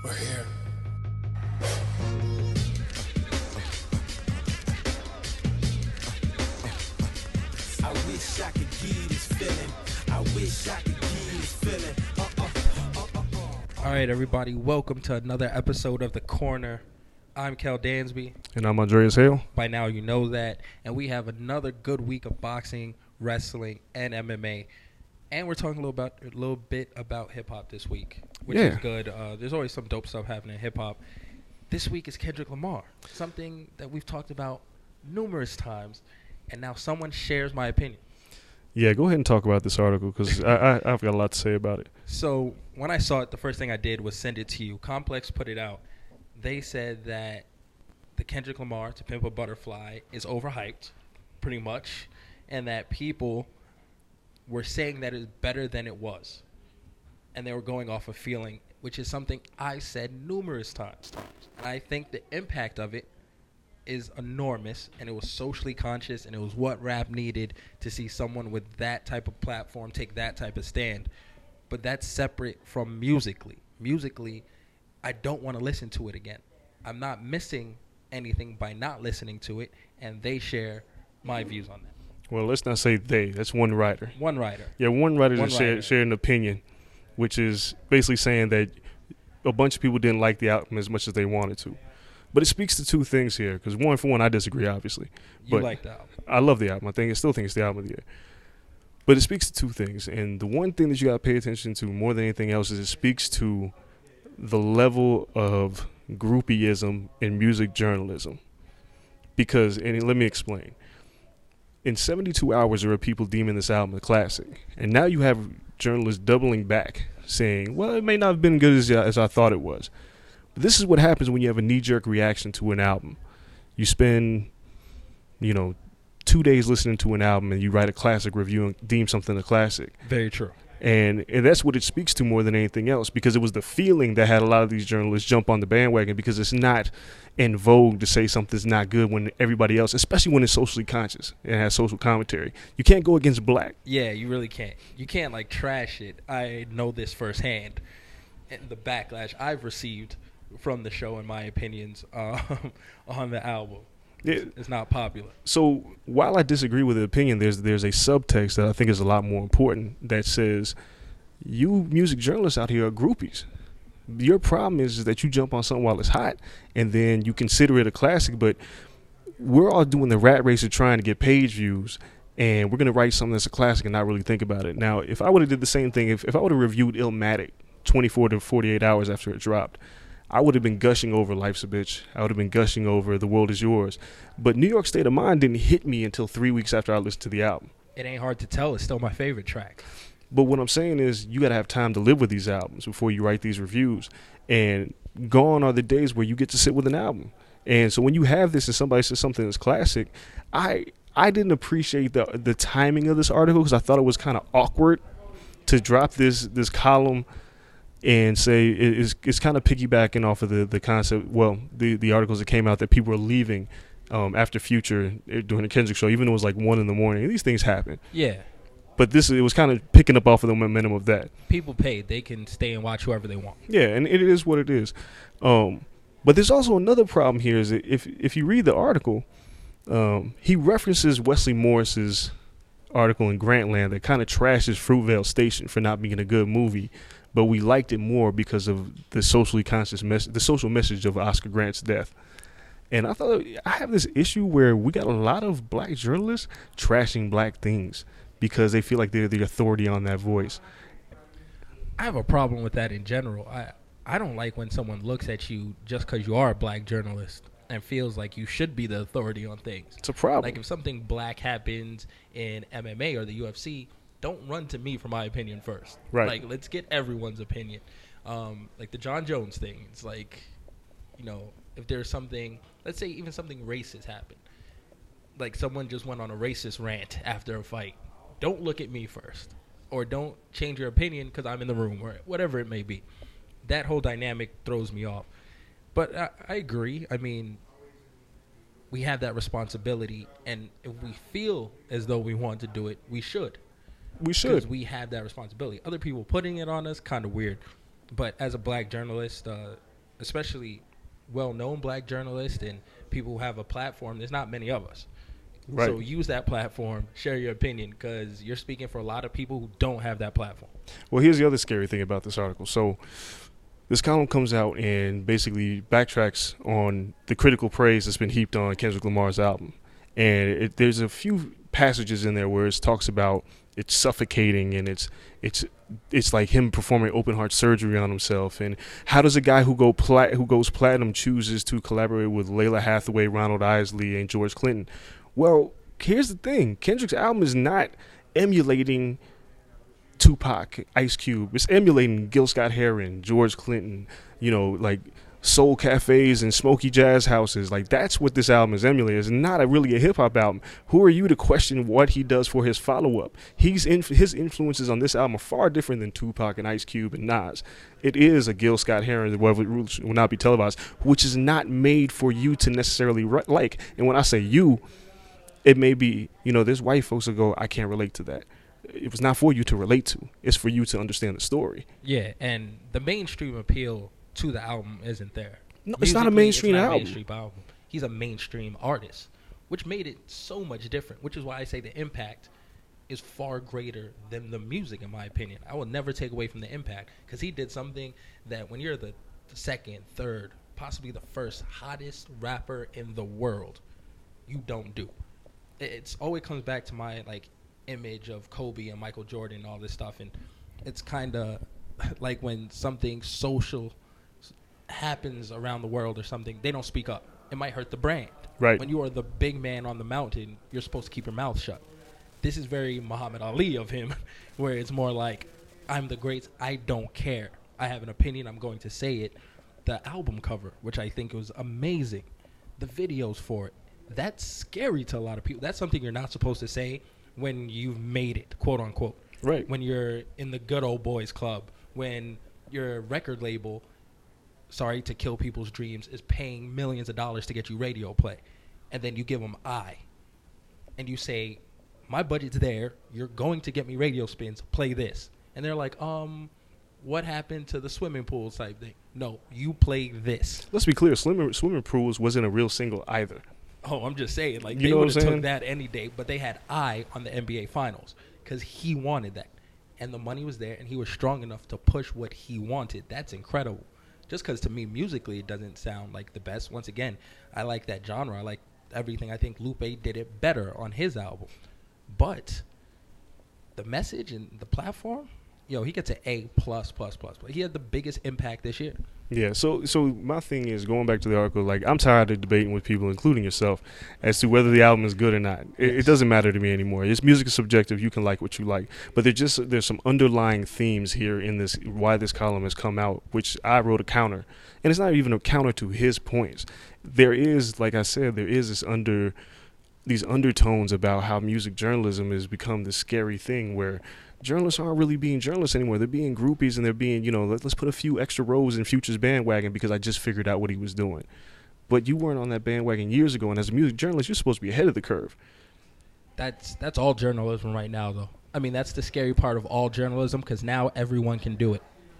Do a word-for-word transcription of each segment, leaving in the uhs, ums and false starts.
We're here. I wish I could give you this feeling. I wish I could give you this feeling. Uh, uh, uh, uh, uh. All right, everybody, welcome to another episode of The Corner. I'm Kel Dansby. And I'm Andreas Hale. By now you know that. And we have another good week of boxing, wrestling, and M M A. And we're talking a little, about, a little bit about hip-hop this week, which Yeah. is good. Uh, there's always some dope stuff happening in hip-hop. This week is Kendrick Lamar, something that we've talked about numerous times. And now someone shares my opinion. Yeah, go ahead and talk about this article because I, I, I've got a lot to say about it. So when I saw it, the first thing I did was send it to you. Complex put it out. They said that the Kendrick Lamar To Pimp a Butterfly is overhyped, pretty much, and that people were saying that it's better than it was. And they were going off of feeling, which is something I said numerous times. And I think the impact of it is enormous, and it was socially conscious, and it was what rap needed to see someone with that type of platform take that type of stand. But that's separate from musically. Musically, I don't want to listen to it again. I'm not missing anything by not listening to it, and they share my views on that. Well, let's not say they. That's one writer. One writer. Yeah, one writer One just writer. shared, shared an opinion, which is basically saying that a bunch of people didn't like the album as much as they wanted to. But it speaks to two things here, because one, for one, I disagree, obviously. You But like the album. I love the album. I think I still think it's the album of the year. But it speaks to two things. And the one thing that you got to pay attention to more than anything else is it speaks to the level of groupieism in music journalism. Because, and let me explain. In seventy-two hours, there were people deeming this album a classic. And now you have journalists doubling back, saying, well, it may not have been good as, as I thought it was. But this is what happens when you have a knee-jerk reaction to an album. You spend, you know, two days listening to an album and you write a classic review and deem something a classic. Very true. And, and that's what it speaks to more than anything else, because it was the feeling that had a lot of these journalists jump on the bandwagon, because it's not in vogue to say something's not good when everybody else, especially when it's socially conscious and has social commentary. You can't go against black. Yeah, you really can't. You can't, like, trash it. I know this firsthand. And the backlash I've received from the show and my opinions um, on the album. It, It's not popular. So while I disagree with the opinion, there's there's a subtext that I think is a lot more important that says, you music journalists out here are groupies. Your problem is, is that you jump on something while it's hot and then you consider it a classic, but we're all doing the rat race of trying to get page views, and we're going to write something that's a classic and not really think about it. Now, if I would have did the same thing, if, if I would have reviewed Illmatic twenty-four to forty-eight hours after it dropped, I would have been gushing over Life's a Bitch. I would have been gushing over The World Is Yours. But New York State of Mind didn't hit me until three weeks after I listened to the album. It ain't hard to tell. It's still my favorite track. But what I'm saying is you got to have time to live with these albums before you write these reviews. And gone are the days where you get to sit with an album. And so when you have this and somebody says something that's classic, I I didn't appreciate the the timing of this article, because I thought it was kind of awkward to drop this this column and say it- it's, it's kind of piggybacking off of the, the concept, well, the, the articles that came out that people were leaving um, after Future eh, during the Kendrick show, even though it was like one in the morning. These things happen. Yeah. But this, it was kind of picking up off of the momentum of that. People paid. They can stay and watch whoever they want. Yeah, and it is what it is. Um, but there's also another problem here is that if, if you read the article, um, he references Wesley Morris's article in Grantland that kind of trashes Fruitvale Station for not being a good movie, but we liked it more because of the socially conscious message, the social message of Oscar Grant's death. And I thought I have this issue where we got a lot of black journalists trashing black things because they feel like they're the authority on that voice. I have a problem with that in general. I, I don't like when someone looks at you just because you are a black journalist and feels like you should be the authority on things. It's a problem. Like if something black happens in M M A or the U F C, don't run to me for my opinion first. Right. Like, let's get everyone's opinion. Um, like the John Jones thing. It's like, you know, if there's something, let's say even something racist happened. Like someone just went on a racist rant after a fight. Don't look at me first. Or don't change your opinion because I'm in the room or whatever it may be. That whole dynamic throws me off. But I, I agree. I mean, we have that responsibility. And if we feel as though we want to do it, we should. We Because should. we have that responsibility. Other people putting it on us, kind of weird. But as a black journalist, uh, especially well-known black journalists and people who have a platform, there's not many of us. Right. So use that platform, share your opinion, because you're speaking for a lot of people who don't have that platform. Well, here's the other scary thing about this article. So this column comes out and basically backtracks on the critical praise that's been heaped on Kendrick Lamar's album. And it, there's a few passages in there where it talks about it's suffocating and it's it's it's like him performing open heart surgery on himself. And how does a guy who go plat who goes platinum chooses to collaborate with Layla Hathaway, Ronald Isley, and George Clinton? Well, here's the thing: Kendrick's album is not emulating Tupac, Ice Cube. It's emulating Gil Scott-Heron, George Clinton. You know, like soul cafes and smoky jazz houses. Like, that's what this album is emulating. It's not a really a hip hop album. Who are you to question what he does for his follow up? He's in, his influences on this album are far different than Tupac and Ice Cube and Nas. It is a Gil Scott-Heron that will not be televised, which is not made for you to necessarily like. And when I say you, it may be, you know, there's white folks that go, I can't relate to that. It was not for you to relate to. It's for you to understand the story. Yeah, and the mainstream appeal to the album isn't there. No, it's not a Musically, mainstream it's not a album. mainstream album. He's a mainstream artist, which made it so much different, which is why I say the impact is far greater than the music, in my opinion. I will never take away from the impact, because he did something that when you're the, the second, third, possibly the first hottest rapper in the world, you don't do. It's always comes back to my like image of Kobe and Michael Jordan and all this stuff, and it's kind of like when something social happens around the world or something, they don't speak up. It might hurt the brand. Right. When you are the big man on the mountain, you're supposed to keep your mouth shut. This is very Muhammad Ali of him, where it's more like, I'm the great, I don't care. I have an opinion, I'm going to say it. The album cover, which I think was amazing, the videos for it, that's scary to a lot of people. That's something you're not supposed to say when you've made it, quote unquote. Right. When you're in the good old boys club, when your record label, sorry to kill people's dreams, is paying millions of dollars to get you radio play, and then you give them I, and you say, my budget's there, you're going to get me radio spins, play this. And they're like, um, what happened to the swimming pool type thing? No, you play this. Let's be clear, Swimming, Swimming Pools wasn't a real single either. Oh, I'm just saying, like, You they know what would I'm have saying? took that any day, but they had I on the N B A Finals because he wanted that. And the money was there, and he was strong enough to push what he wanted. That's incredible. Just because, to me, musically, it doesn't sound like the best. Once again, I like that genre. I like everything. I think Lupe did it better on his album. But the message and the platform, yo, he gets an A plus, plus, plus. He had the biggest impact this year. Yeah, so so my thing is, going back to the article, like, I'm tired of debating with people, including yourself, as to whether the album is good or not. It, Yes. it doesn't matter to me anymore. It's music is subjective. You can like what you like. But there's just there's some underlying themes here in this, why this column has come out, which I wrote a counter. And it's not even a counter to his points. There is, like I said, there is this under these undertones about how music journalism has become this scary thing where journalists aren't really being journalists anymore. They're being groupies, and they're being, you know, let, let's put a few extra rows in Future's bandwagon because I just figured out what he was doing. But you weren't on that bandwagon years ago, and as a music journalist, you're supposed to be ahead of the curve. That's that's all journalism right now, though. I mean, that's the scary part of all journalism, because now everyone can do it.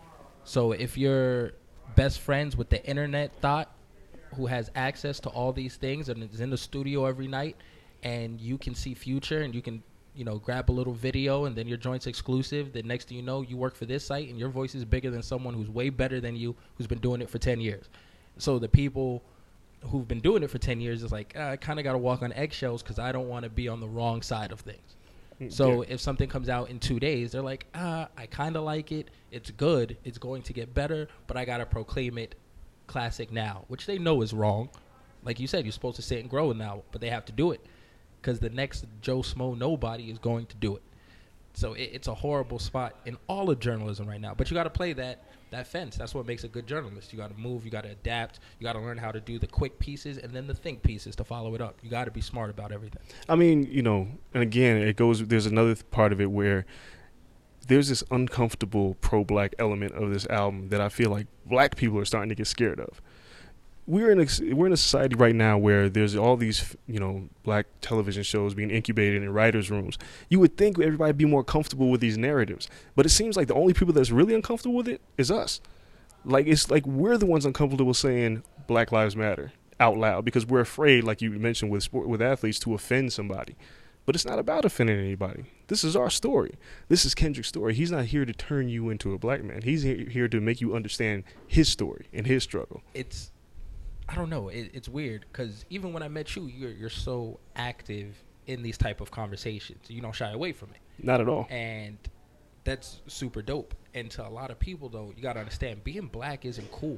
So if you're best friends with the internet thought, who has access to all these things and is in the studio every night, and you can see Future and you can, you know, grab a little video and then your joint's exclusive, then next thing you know, you work for this site and your voice is bigger than someone who's way better than you, who's been doing it for ten years. So the people who've been doing it for ten years is like, ah, I kind of got to walk on eggshells because I don't want to be on the wrong side of things. So Yeah. if something comes out in two days, they're like, ah, I kind of like it. It's good. It's going to get better, but I got to proclaim it classic now, which they know is wrong. Like you said, you're supposed to sit and grow now, but they have to do it because the next Joe Smo nobody is going to do it. So it, it's a horrible spot in all of journalism right now. But you got to play that that fence. That's what makes a good journalist. You got to move. You got to adapt. You got to learn how to do the quick pieces and then the think pieces to follow it up. You got to be smart about everything. I mean, you know, and again, it goes, there's another th- part of it where there's this uncomfortable pro-black element of this album that I feel like black people are starting to get scared of. We're in a, we're in a society right now where there's all these, you know, black television shows being incubated in writers' rooms. You would think everybody would be more comfortable with these narratives, but it seems like the only people that's really uncomfortable with it is us. Like, it's like we're the ones uncomfortable saying Black Lives Matter out loud because we're afraid, like you mentioned with sport, with athletes, to offend somebody. But it's not about offending anybody. This is our story. This is Kendrick's story. He's not here to turn you into a black man. He's he- here to make you understand his story and his struggle. It's, I don't know. It, it's weird because even when I met you, you're you're so active in these type of conversations. You don't shy away from it. Not at all. And that's super dope. And to a lot of people, though, you got to understand, being black isn't cool.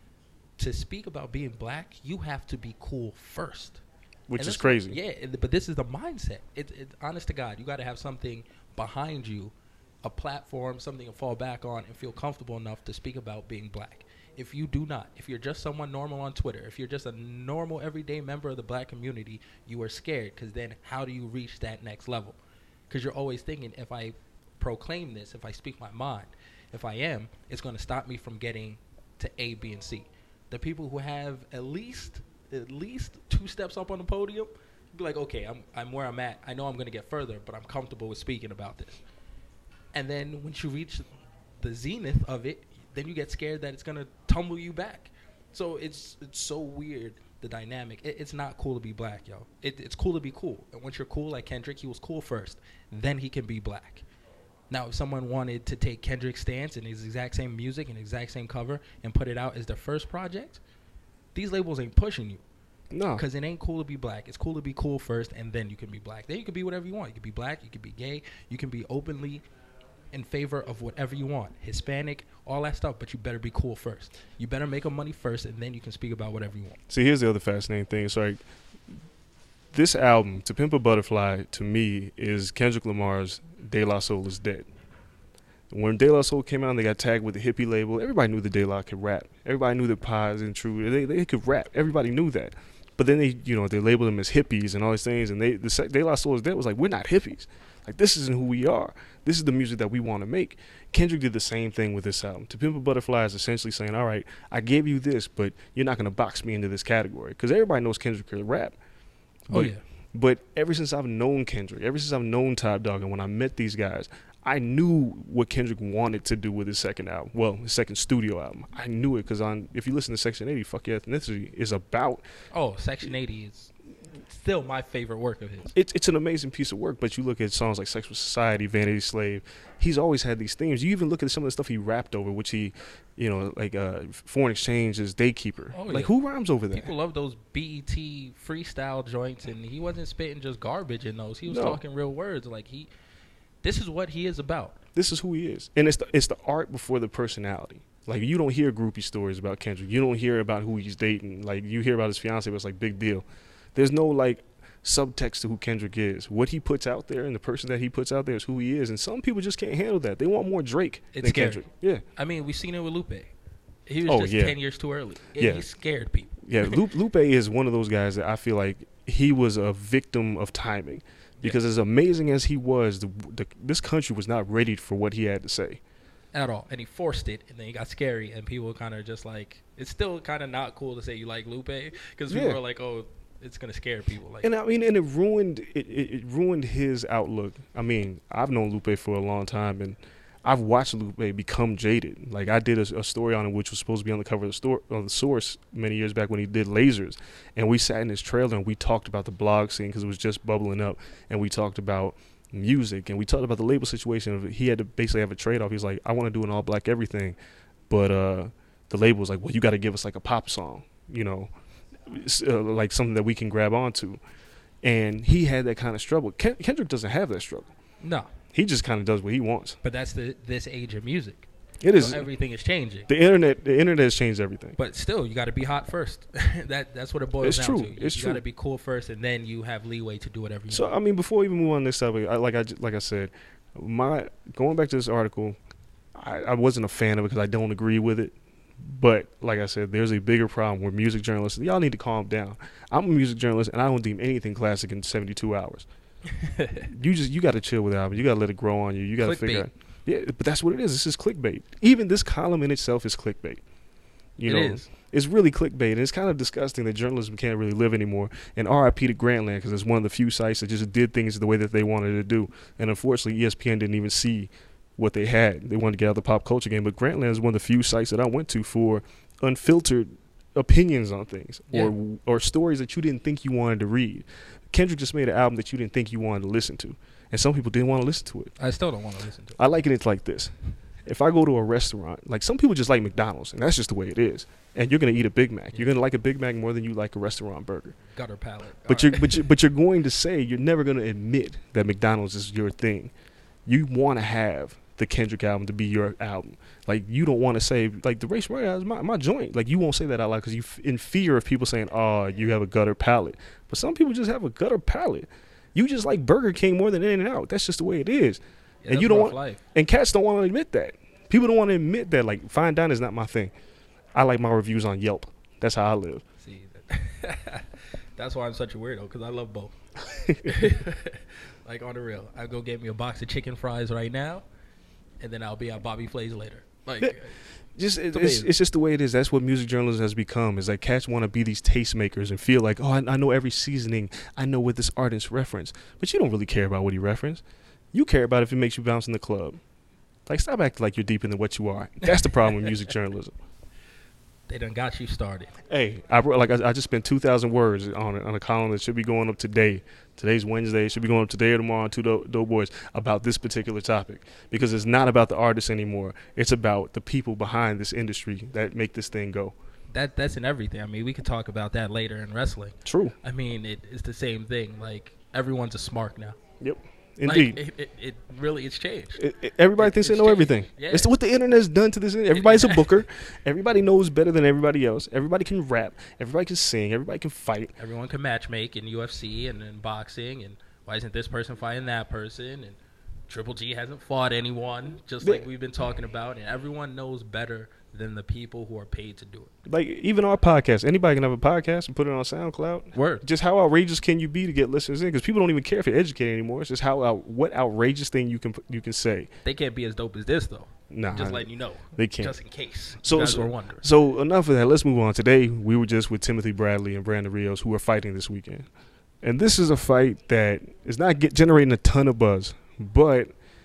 To speak about being black, you have to be cool first. Which And is that's- crazy. Yeah, it, but this is the mindset. It, it, honest to God, you got to have something behind you, a platform, something to fall back on and feel comfortable enough to speak about being black. If you do not, if you're just someone normal on Twitter, if you're just a normal everyday member of the black community, you are scared because then how do you reach that next level? Because you're always thinking, if I proclaim this, if I speak my mind, if I am, it's going to stop me from getting to A, B, and C. The people who have at least at least two steps up on the podium, be like, okay, I'm I'm where I'm at. I know I'm going to get further, but I'm comfortable with speaking about this. And then once you reach the zenith of it, then you get scared that it's going to tumble you back. So it's it's so weird, the dynamic. It, it's not cool to be black, yo. It, it's cool to be cool. And once you're cool like Kendrick, he was cool first. Then he can be black. Now, if someone wanted to take Kendrick's stance and his exact same music and exact same cover and put it out as their first project, these labels ain't pushing you. No. Because it ain't cool to be black. It's cool to be cool first, and then you can be black. Then you can be whatever you want. You can be black. You can be gay. You can be openly in favor of whatever you want. Hispanic, all that stuff, but you better be cool first. You better make a money first, and then you can speak about whatever you want. See, here's the other fascinating thing. It's like this album, To Pimp a Butterfly, to me, is Kendrick Lamar's De La Soul is Dead. When De La Soul came out and they got tagged with the hippie label, everybody knew that De La could rap. Everybody knew that Paz and True, they, they could rap. Everybody knew that. But then they, you know, they labeled them as hippies and all these things. And they, the sec- De La Soul is Dead was like, we're not hippies. Like, this isn't who we are. This is the music that we want to make. Kendrick did the same thing with this album. To Pimp a Butterfly is essentially saying, all right, I gave you this, but you're not going to box me into this category. Because everybody knows Kendrick can rap. But, Oh, yeah. But ever since I've known Kendrick, ever since I've known Top Dog, and when I met these guys, I knew what Kendrick wanted to do with his second album. Well, his second studio album. I knew it because on if you listen to Section eighty, Fuck Your Ethnicity is about. Oh, Section eighty is still my favorite work of his. It's it's an amazing piece of work. But you look at songs like Sexual Society, Vanity Slave. He's always had these themes. You even look at some of the stuff he rapped over, which he, you know, like uh, Foreign Exchange is Daykeeper. Oh, like yeah. who rhymes over that? People love those B E T freestyle joints, and he wasn't spitting just garbage in those. He was No. talking real words. Like he, this is what he is about. This is who he is, and it's the it's the art before the personality. Like you don't hear groupie stories about Kendrick. You don't hear about who he's dating. Like you hear about his fiance, but it's like big deal. There's no like subtext to who Kendrick is. What he puts out there and the person that he puts out there is who he is. And some people just can't handle that. They want more Drake It's than scary. Kendrick. Yeah, I mean, we've seen it with Lupe. He was Oh, just yeah. ten years too early. And Yeah. He scared people. yeah. Lupe, Lupe is one of those guys that I feel like he was a victim of timing. Because as amazing as he was, the, the, this country was not ready for what he had to say. At all. And he forced it, and then he got scary, and people kind of just like, it's still kind of not cool to say you like Lupe, because people Yeah. are like, oh, it's going to scare people. Like, And I mean, and it ruined it, it, it ruined his outlook. I mean, I've known Lupe for a long time, and I've watched Lupe become jaded. Like I did a, a story on him, which was supposed to be on the cover of the store of the Source many years back when he did Lasers, and we sat in his trailer and we talked about the blog scene because it was just bubbling up, and we talked about music and we talked about the label situation. Of he had to basically have a trade off. He's like, I want to do an all black everything, but uh, the label was like, well, you got to give us like a pop song, you know. Uh, like something that we can grab onto, and he had that kind of struggle. Ken- Kendrick doesn't have that struggle. no. He just kind of does what he wants. But that's the this age of music. It is So everything is changing. the internet. The internet has changed everything. But still, you got to be hot first. that That's what it boils It's down true. to. It's you true. got to be cool first, and then you have leeway to do whatever you So want. I mean, before we even move on to this topic, I, like I j- like I said, my going back to this article, I, I wasn't a fan of it because I don't agree with it. But like I said, there's a bigger problem where music journalists, y'all need to calm down. I'm a music journalist, and I don't deem anything classic in seventy-two hours. You just you got to chill with the album. You got to let it grow on you. You got to figure Clickbait. out. Yeah, but that's what it is. This is clickbait. Even this column in itself is clickbait. You It know, is. it's really clickbait, and it's kind of disgusting that journalism can't really live anymore. And R I P to Grantland, because it's one of the few sites that just did things the way that they wanted to do. And unfortunately, E S P N didn't even see what they had. They wanted to get out of the pop culture game. But Grantland is one of the few sites that I went to for unfiltered opinions on things Yeah. or or stories that you didn't think you wanted to read. Kendrick just made an album that you didn't think you wanted to listen to, and some people didn't want to listen to it. I still don't want to listen to it. I liken it like this. If I go to a restaurant, like some people just like McDonald's, and that's just the way it is. And you're going to eat a Big Mac. You're going to like a Big Mac more than you like a restaurant burger. Gutter palate. But All you're, right. but, you're, but you're going to say, you're never going to admit that McDonald's is your thing. You want to have the Kendrick album to be your album. Like, you don't want to say, like, the Race Riot is my, my joint. Like, you won't say that out loud because you're in fear of people saying, oh, you have a gutter palate. But some people just have a gutter palate. You just like Burger King more than In-N-Out. That's just the way it is. Yeah, and that's you don't rough want, life. and cats don't want to admit that. People don't want to admit that. Like, fine dining is not my thing. I like my reviews on Yelp. That's how I live. See, that- that's why I'm such a weirdo, because I love both. Like, on the real, I go get me a box of chicken fries right now, and then I'll be at Bobby Flay's later. Like, Yeah. Just it, It's it's, amazing. it's just the way it is. That's what music journalism has become. Is like cats want to be these tastemakers and feel like, oh, I, I know every seasoning. I know what this artist referenced. But you don't really care about what he referenced. You care about if it makes you bounce in the club. Like, stop acting like you're deeper than what you are. That's the problem with music journalism. they done got you started. Hey, I wrote- like I, I just spent two thousand words on it, on a column that should be going up today. Today's Wednesday. It should be going up today or tomorrow on Two Dope, Dope Boys about this particular topic, because it's not about the artists anymore. It's about the people behind this industry that make this thing go. That That's in everything. I mean, we could talk about that later in wrestling. True. I mean, it, it's the same thing. Like, everyone's a smart now. Yep. Like, Indeed. it, it, it really, it's changed. It- it- everybody it- thinks they it's know changed. everything. Yeah. It's what the internet's done to this. Everybody's a booker. Everybody knows better than everybody else. Everybody can rap. Everybody can sing. Everybody can fight. Everyone can match make in U F C and in boxing, and why isn't this person fighting that person? And Triple G hasn't fought anyone, just like Yeah. we've been talking about, and everyone knows better than the people who are paid to do it. Like, even our podcast. Anybody can have a podcast and put it on SoundCloud. Word. Just how outrageous can you be to get listeners in? Because people don't even care if you're educated anymore. It's just how out, what outrageous thing you can you can say. They can't be as dope as this, though. Nah, Just letting you know. they can't. Just in case. So- you guys so- were wondering. So enough of that. Let's move on. Today we were just with Timothy Bradley and Brandon Rios, who are fighting this weekend, and this is a fight that is not get, generating a ton of buzz, but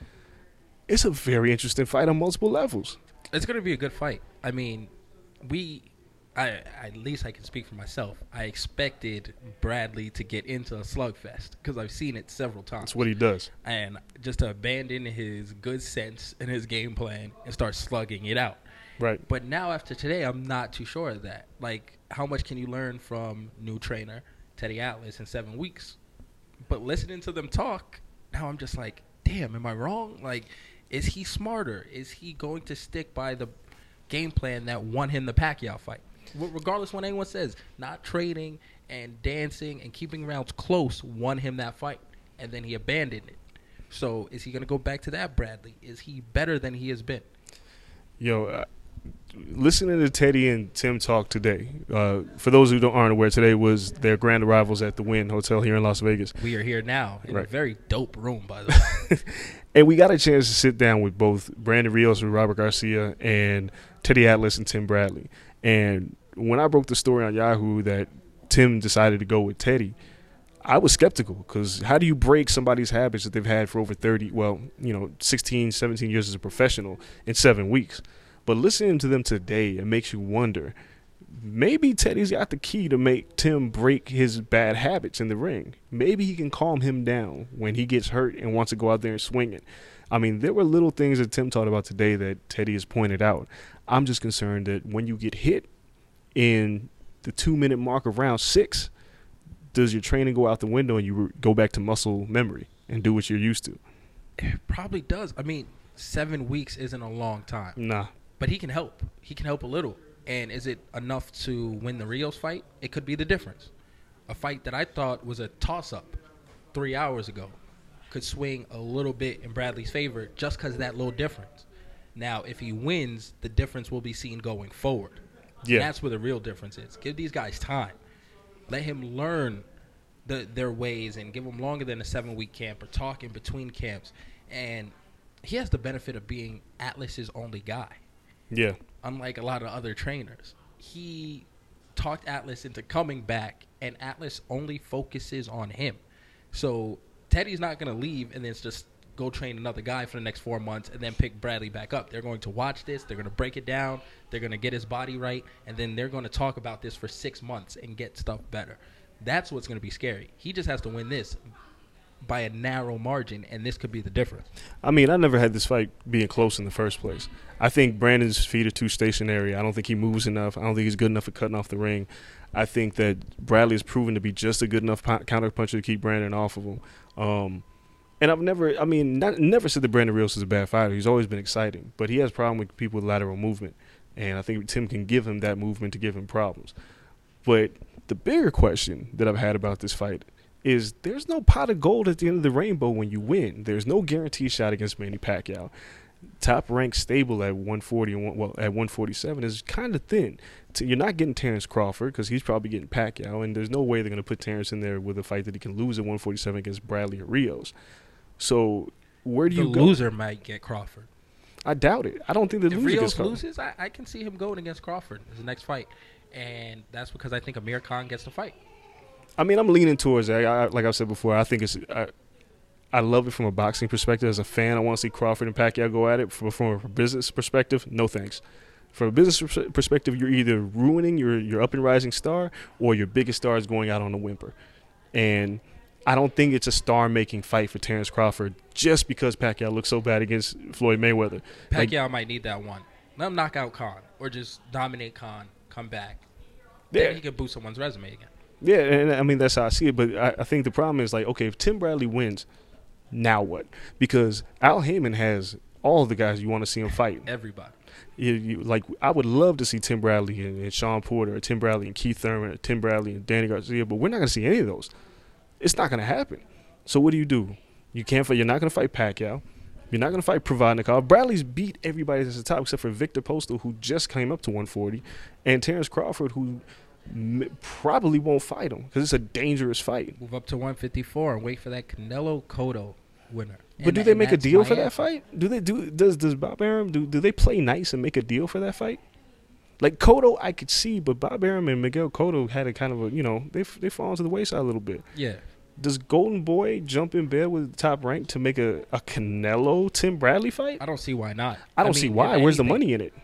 it's a very interesting fight on multiple levels. It's going to be a good fight. I mean, we, I at least I can speak for myself. I expected Bradley to get into a slugfest because I've seen it several times. That's what he does. And just to abandon his good sense and his game plan and start slugging it out. Right. But now after today, I'm not too sure of that. Like, how much can you learn from new trainer Teddy Atlas in seven weeks? But listening to them talk, now I'm just like, damn, am I wrong? Like, is he smarter? Is he going to stick by the game plan that won him the Pacquiao fight? W- regardless what anyone says, not trading and dancing and keeping rounds close won him that fight, and then he abandoned it. So is he going to go back to that, Bradley? Is he better than he has been? Yo, uh, listening to Teddy and Tim talk today, uh, for those who don't, aren't aware, today was their grand arrivals at the Wynn Hotel here in Las Vegas. We are here now in Right. a very dope room, by the way. And we got a chance to sit down with both Brandon Rios and Robert Garcia and Teddy Atlas and Tim Bradley. And when I broke the story on Yahoo that Tim decided to go with Teddy, I was skeptical, because how do you break somebody's habits that they've had for over thirty, well, you know, sixteen, seventeen years as a professional in seven weeks? But listening to them today, it makes you wonder, maybe Teddy's got the key to make Tim break his bad habits in the ring. Maybe he can calm him down when he gets hurt and wants to go out there and swing it. I mean, there were little things that Tim talked about today that Teddy has pointed out. I'm just concerned that when you get hit in the two-minute mark of round six, does your training go out the window and you re- go back to muscle memory and do what you're used to? It probably does. I mean, seven weeks isn't a long time. Nah. But he can help. He can help a little. And is it enough to win the Rios fight? It could be the difference. A fight that I thought was a toss-up three hours ago could swing a little bit in Bradley's favor just because of that little difference. Now, if he wins, the difference will be seen going forward. Yeah. And that's where the real difference is. Give these guys time. Let him learn the, their ways and give them longer than a seven-week camp or talk in between camps. And he has the benefit of being Atlas's only guy. Yeah. Unlike a lot of other trainers, he talked Atlas into coming back, and Atlas only focuses on him. So Teddy's not going to leave and then just go train another guy for the next four months and then pick Bradley back up. They're going to watch this. They're going to break it down. They're going to get his body right. And then they're going to talk about this for six months and get stuff better. That's what's going to be scary. He just has to win this by a narrow margin, and this could be the difference. I mean, I never had this fight being close in the first place. I think Brandon's feet are too stationary. I don't think he moves enough. I don't think he's good enough at cutting off the ring. I think that Bradley has proven to be just a good enough po- counter puncher to keep Brandon off of him. Um, and I've never, I mean, not, never said that Brandon Rios is a bad fighter. He's always been exciting, but he has a problem with people with lateral movement. And I think Tim can give him that movement to give him problems. But the bigger question that I've had about this fight is there's no pot of gold at the end of the rainbow when you win. There's no guarantee shot against Manny Pacquiao. Top ranked stable at one forty and one, well at one forty-seven is kind of thin. So you're not getting Terrence Crawford because he's probably getting Pacquiao, and there's no way they're going to put Terrence in there with a fight that he can lose at one forty-seven against Bradley or Rios. So where do The you go? loser might get Crawford. I doubt it. I don't think the If loser gets Rios Crawford. loses, I, I can see him going against Crawford as the next fight. And that's because I think Amir Khan gets the fight. I mean, I'm leaning towards that. I, like I've said before, I think it's. I, I love it from a boxing perspective. As a fan, I want to see Crawford and Pacquiao go at it. From, from a business perspective, no thanks. From a business pers- perspective, you're either ruining your, your up and rising star or your biggest star is going out on a whimper. And I don't think it's a star-making fight for Terrence Crawford just because Pacquiao looks so bad against Floyd Mayweather. Pacquiao Like, might need that one. Let him knock out Khan or just dominate Khan, come back. Yeah. Then he could boost someone's resume again. Yeah, and I mean, that's how I see it. But I, I think the problem is, like, okay, if Tim Bradley wins, now what? Because Al Heyman has all of the guys you want to see him fight. Everybody. You, you, like, I would love to see Tim Bradley and, and Sean Porter, or Tim Bradley and Keith Thurman, or Tim Bradley and Danny Garcia, but we're not going to see any of those. It's not going to happen. So what do you do? You can't fight. You're not going to fight Pacquiao. You're not going to fight Provodnikov. Bradley's beat everybody that's at the top except for Victor Postal, who just came up to one forty, and Terrence Crawford, who m- probably won't fight him because it's a dangerous fight. Move up to one fifty-four and wait for that Canelo Cotto winner. But And do that- they and make a that's deal for Miami. that fight? Do they do? Does does Bob Arum do? Do they play nice and make a deal for that fight? Like Cotto, I could see, but Bob Arum and Miguel Cotto had a kind of a, you know, they they fall to the wayside a little bit. Yeah. Does Golden Boy jump in bed with the top rank to make a, a Canelo Tim Bradley fight? I don't see why not. I don't mean, see if why. Where's the anything- money in it?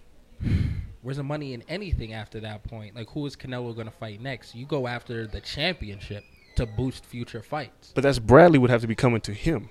Where's the money in anything after that point? Like, who is Canelo going to fight next? You go after the championship to boost future fights. But that's Bradley would have to be coming to him.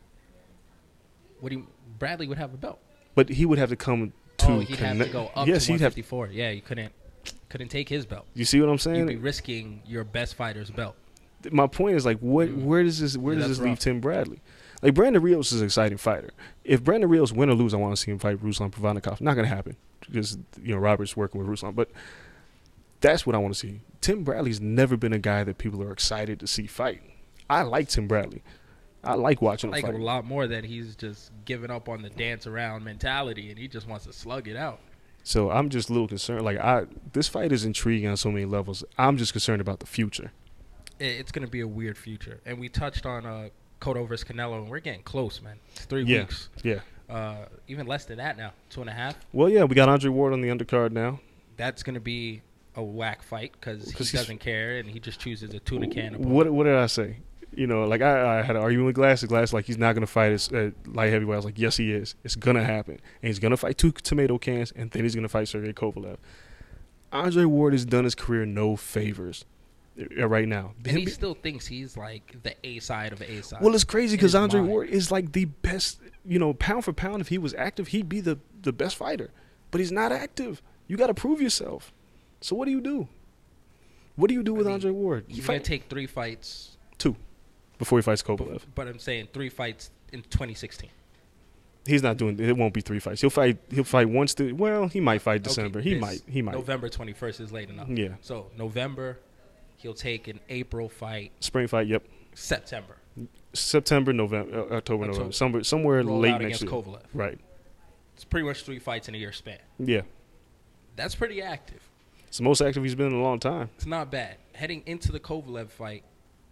What do you, Bradley would have a belt. But he would have to come to. Oh, he'd have to Cane- go up yes, to he'd have. one fifty-four. Yeah, you couldn't couldn't take his belt. You see what I'm You'd saying? be risking your best fighter's belt. My point is like, what? Mm. Where does this? Where Yeah, does that's this leave rough. Tim Bradley? Like Brandon Rios is an exciting fighter. If Brandon Rios win or lose, I want to see him fight Ruslan Provodnikov. Not gonna happen because you know Robert's working with Ruslan, but that's what I want to see. Tim Bradley's never been a guy that people are excited to see fight. I like Tim Bradley. I like watching him Like fight. a lot more that he's just giving up on the dance around mentality and he just wants to slug it out. So I'm just a little concerned. Like I, this fight is intriguing on so many levels. I'm just concerned about the future. It, it's going to be a weird future. And we touched on uh, Cotto versus Canelo, and we're getting close, man. It's three Yeah. weeks. Yeah. Uh, even less than that now, two and a half. Well, yeah, we got Andre Ward on the undercard now. That's going to be a whack fight because he 'Cause he's- doesn't care and he just chooses a tuna can. opponent. What What did I say? You know, like I, I had an argument with Glass. Glass like he's not gonna fight at uh, light heavyweight. I was like, yes, he is. It's gonna happen, and he's gonna fight two tomato cans, and then he's gonna fight Sergey Kovalev. Andre Ward has done his career no favors uh, right now. And Him he be- still thinks he's like the A side of A side. well, it's crazy in because his Andre mind. Ward is like the best. You know, pound for pound, if he was active, he'd be the the best fighter. But he's not active. You got to prove yourself. So what do you do? What do you do with I mean, Andre Ward? You He's going fight to take three fights, two before he fights but, Kovalev. but I'm saying three fights in twenty sixteen. He's not doing. It won't be three fights. He'll fight. He'll fight once. To, well, he might fight December. Okay, he this might. He might. November twenty-first is late enough. Yeah. So November, he'll take an April fight. Spring fight. Yep. September. September, November, uh, October, October. November. Somewhere, somewhere Roll late out next against year. Kovalev. Right. It's pretty much three fights in a year span. Yeah. That's pretty active. It's the most active he's been in a long time. It's not bad. Heading into the Kovalev fight,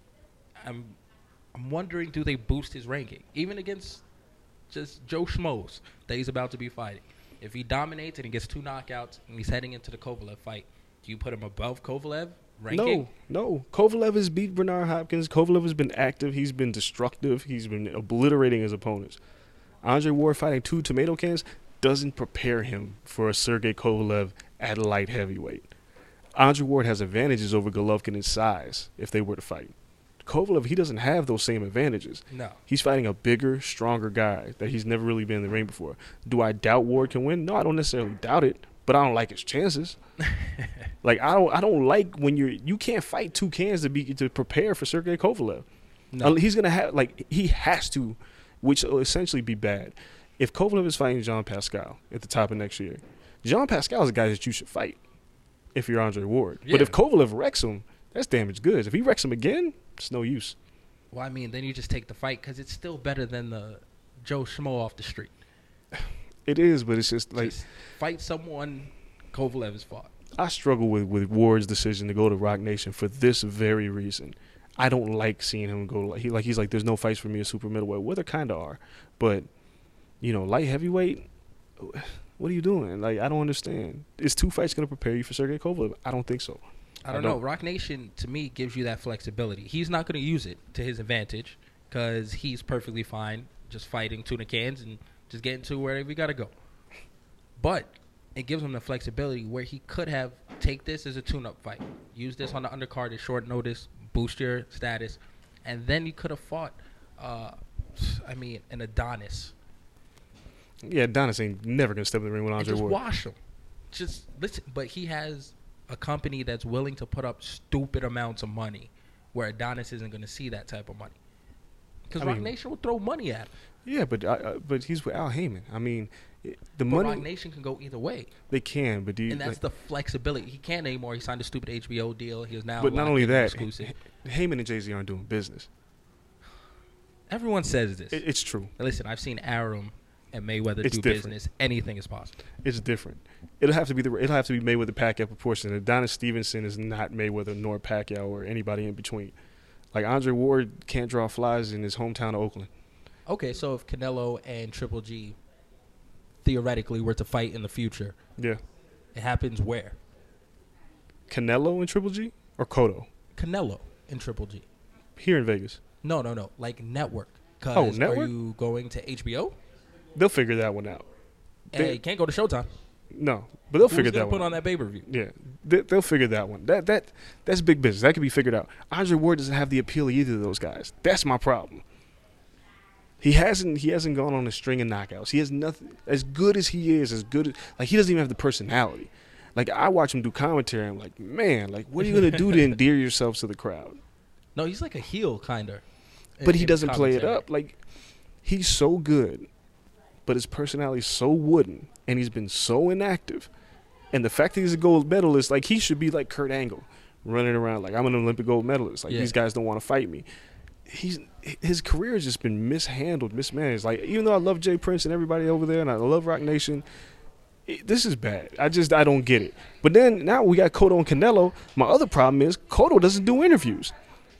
I'm I'm wondering, do they boost his ranking? Even against just Joe Schmoes that he's about to be fighting. If he dominates and he gets two knockouts and he's heading into the Kovalev fight, do you put him above Kovalev ranking? No, no. Kovalev has beat Bernard Hopkins. Kovalev has been active. He's been destructive. He's been obliterating his opponents. Andre Ward fighting two tomato cans doesn't prepare him for a Sergey Kovalev at light heavyweight. Andre Ward has advantages over Golovkin in size if they were to fight. Kovalev, he doesn't have those same advantages. No. He's fighting a bigger, stronger guy that he's never really been in the ring before. Do I doubt Ward can win? No, I don't necessarily doubt it, but I don't like his chances. Like I don't, I don't like when you're you can't fight two cans to be to prepare for Sergey Kovalev. No. He's gonna have like he has to, which will essentially be bad. If Kovalev is fighting Jean Pascal at the top of next year, Jean Pascal is a guy that you should fight if you're Andre Ward. Yeah. But if Kovalev wrecks him, that's damaged goods. If he wrecks him again, it's no use. Well, I mean, then you just take the fight because it's still better than the Joe Schmo off the street. It is, but it's just like Just fight someone Kovalev has fought. I struggle with, with Ward's decision to go to Rock Nation for this very reason. I don't like seeing him go like he like he's like there's no fights for me at super middleweight. Well, there kind of are, but you know, light heavyweight. What are you doing? Like I don't understand. Is two fights going to prepare you for Sergey Kovalev? I don't think so. I don't, I know. don't. Rock Nation, to me, gives you that flexibility. He's not going to use it to his advantage because he's perfectly fine just fighting tuna cans and just getting to wherever he got to go. But it gives him the flexibility where he could have take this as a tune-up fight, use this on the undercard at short notice, boost your status, and then he could have fought, uh, I mean, an Adonis. Yeah, Adonis ain't never going to step in the ring with And Andre just Ward. wash him. Just listen. But he has a company that's willing to put up stupid amounts of money where Adonis isn't going to see that type of money. Because I Rock mean- Nation will throw money at him. Yeah, but uh, uh, but he's with Al Heyman. I mean, it- the But money Rock Nation can go either way. they can, but do you, And that's like, the flexibility. He can't anymore. He signed a stupid H B O deal. He is now but not locked only in that, exclusive. H- Heyman and Jay-Z aren't doing business. Everyone says this. It, it's true. Listen, I've seen Arum and Mayweather It's do different. business. Anything is possible. It's different. It'll have to be the it'll have to be Mayweather Pacquiao proportion. Adonis Stevenson is not Mayweather nor Pacquiao or anybody in between. Like Andre Ward can't draw flies in his hometown of Oakland. Okay, so if Canelo and Triple G theoretically were to fight in the future, Yeah, it happens where? Canelo and Triple G or Cotto Canelo and Triple G. here in Vegas. No, no, no. Like network. 'Cause Oh, network? Are you going to H B O? They'll figure that one out. Hey, They- you can't go to Showtime. No, but they'll Who's figure gonna that put one. on that pay per view? Yeah, they, they'll figure that one. That that that's big business. That can be figured out. Andre Ward doesn't have the appeal of either of those guys. That's my problem. He hasn't he hasn't gone on a string of knockouts. He has nothing. As good as he is, as good as like he doesn't even have the personality. Like I watch him do commentary. I'm like, man, like what are you gonna do to endear yourself to the crowd? No, he's like a heel kind of. But he doesn't play it up. Like he's so good, but his personality's so wooden, and he's been so inactive. And the fact that he's a gold medalist, like he should be like Kurt Angle, running around like I'm an Olympic gold medalist. Like Yeah. these guys don't want to fight me. He's his career has just been mishandled, mismanaged. Like even though I love Jay Prince and everybody over there, and I love Rock Nation, it, this is bad. I just I don't get it. But then now we got Cotto and Canelo. My other problem is Cotto doesn't do interviews.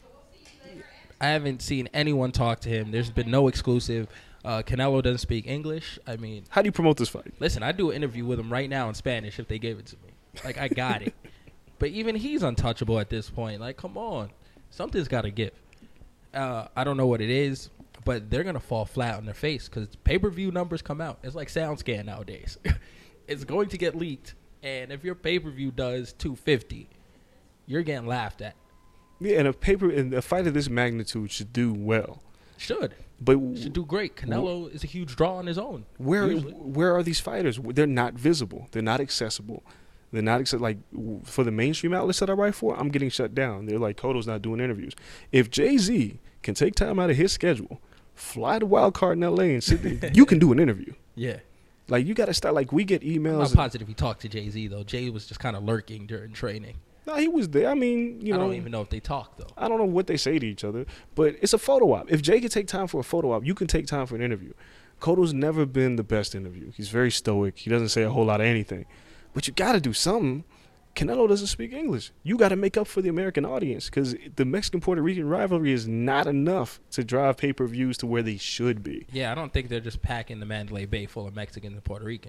I haven't seen anyone talk to him. There's been no exclusive. Uh, Canelo doesn't speak English. I mean, How do you promote this fight? listen, I'd do an interview with him right now in Spanish if they gave it to me. Like, I got it. But even he's untouchable at this point. Like, come on. Something's got to give. Uh, I don't know what it is, but they're going to fall flat on their face because pay-per-view numbers come out. It's like SoundScan nowadays. It's going to get leaked, and if your pay-per-view does two fifty, you're getting laughed at. Yeah, and a paper and a fight of this magnitude should do well. Should. But Should do great. Canelo is a huge draw on his own. Where usually. where are these fighters? They're not visible. They're not accessible. They're not acce- like w- for the mainstream outlets that I write for. I'm getting shut down. They're like Cotto's not doing interviews. If Jay-Z can take time out of his schedule, fly to Wild Card in L A and sit there, you can do an interview. Yeah. Like you got to start. Like we get I'm emails. not positive he talked to Jay-Z, though. Jay was just kind of lurking during training. No, he was there. I mean, you I know, don't even know if they talked, though. I don't know what they say to each other, but it's a photo op. If Jay can take time for a photo op, you can take time for an interview. Cotto's never been the best interview. He's very stoic. He doesn't say a whole lot of anything. But you got to do something. Canelo doesn't speak English. You got to make up for the American audience because the Mexican-Puerto Rican rivalry is not enough to drive pay-per-views to where they should be. Yeah, I don't think they're just packing the Mandalay Bay full of Mexicans and Puerto Ricans.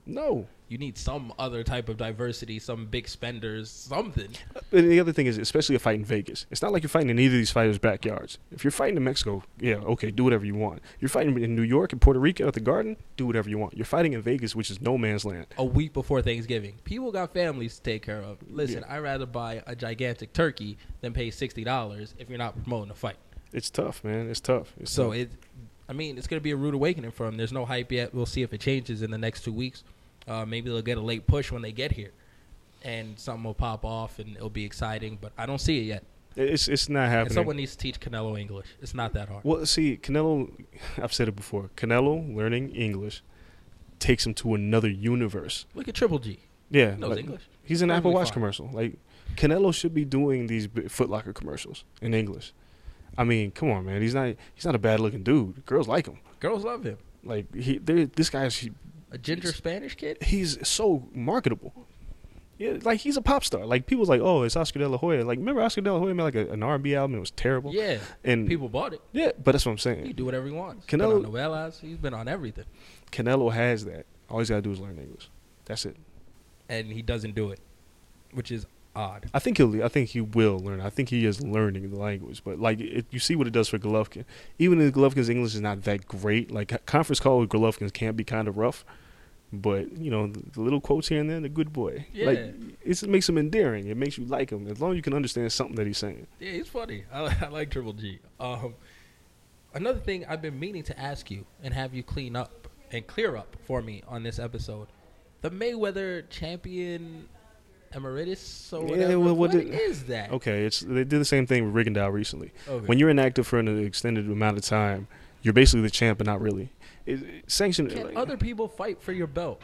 No. You need some other type of diversity, some big spenders, something. And the other thing is, especially a fight in Vegas, it's not like you're fighting in either of these fighters' backyards. If you're fighting in Mexico, yeah, okay, do whatever you want. You're fighting in New York and Puerto Rico at the Garden, do whatever you want. You're fighting in Vegas, which is no man's land. A week before Thanksgiving. People got families to take care of. Listen, Yeah. I'd rather buy a gigantic turkey than pay sixty dollars if you're not promoting a fight. It's tough, man. It's tough. It's So tough. it, I mean, it's going to be a rude awakening for them. There's no hype yet. We'll see if it changes in the next two weeks. Uh, maybe they'll get a late push when they get here, and something will pop off, and it'll be exciting. But I don't see it yet. It's it's not happening. And someone needs to teach Canelo English. It's not that hard. Well, see, Canelo, I've said it before. Canelo learning English takes him to another universe. Look at Triple G. Yeah, He knows like, English. he's an Apple Perfectly Watch fine. commercial. Like Canelo should be doing these bi- Foot Locker commercials in English. I mean, come on, man. He's not he's not a bad looking dude. Girls like him. Girls love him. Like he, they- this guy's he, A ginger Spanish kid? he's so marketable. Yeah, like he's a pop star. Like people's like, oh, it's Oscar De La Hoya. Like remember Oscar De La Hoya made like a, an R and B album. It was terrible. Yeah. And People bought it. yeah, but that's what I'm He saying. can do whatever he wants. Canelo- He's been on novellas. He's been on everything. Canelo has that. All he's got to do is learn English. That's it. And he doesn't do it, which is odd. I think he'll. I think he will learn. I think he is learning the language. But like, it, you see what it does for Golovkin. Even if Golovkin's English is not that great, like conference call with Golovkin can be kind of rough. But you know, the, the little quotes here and there, the good boy. Yeah. Like it's, it makes him endearing. It makes you like him as long as you can understand something that he's saying. Yeah, he's funny. I, I like Triple G. Um, another thing I've been meaning to ask you and have you clean up and clear up for me on this episode. The Mayweather champion emeritus or Yeah, whatever. well, what what did- is that? Okay, it's they did the same thing with Rigondeaux recently. Okay. When you're inactive for an extended amount of time, you're basically the champ, but not really. It, it, sanctioned. Can like, other people fight for your belt?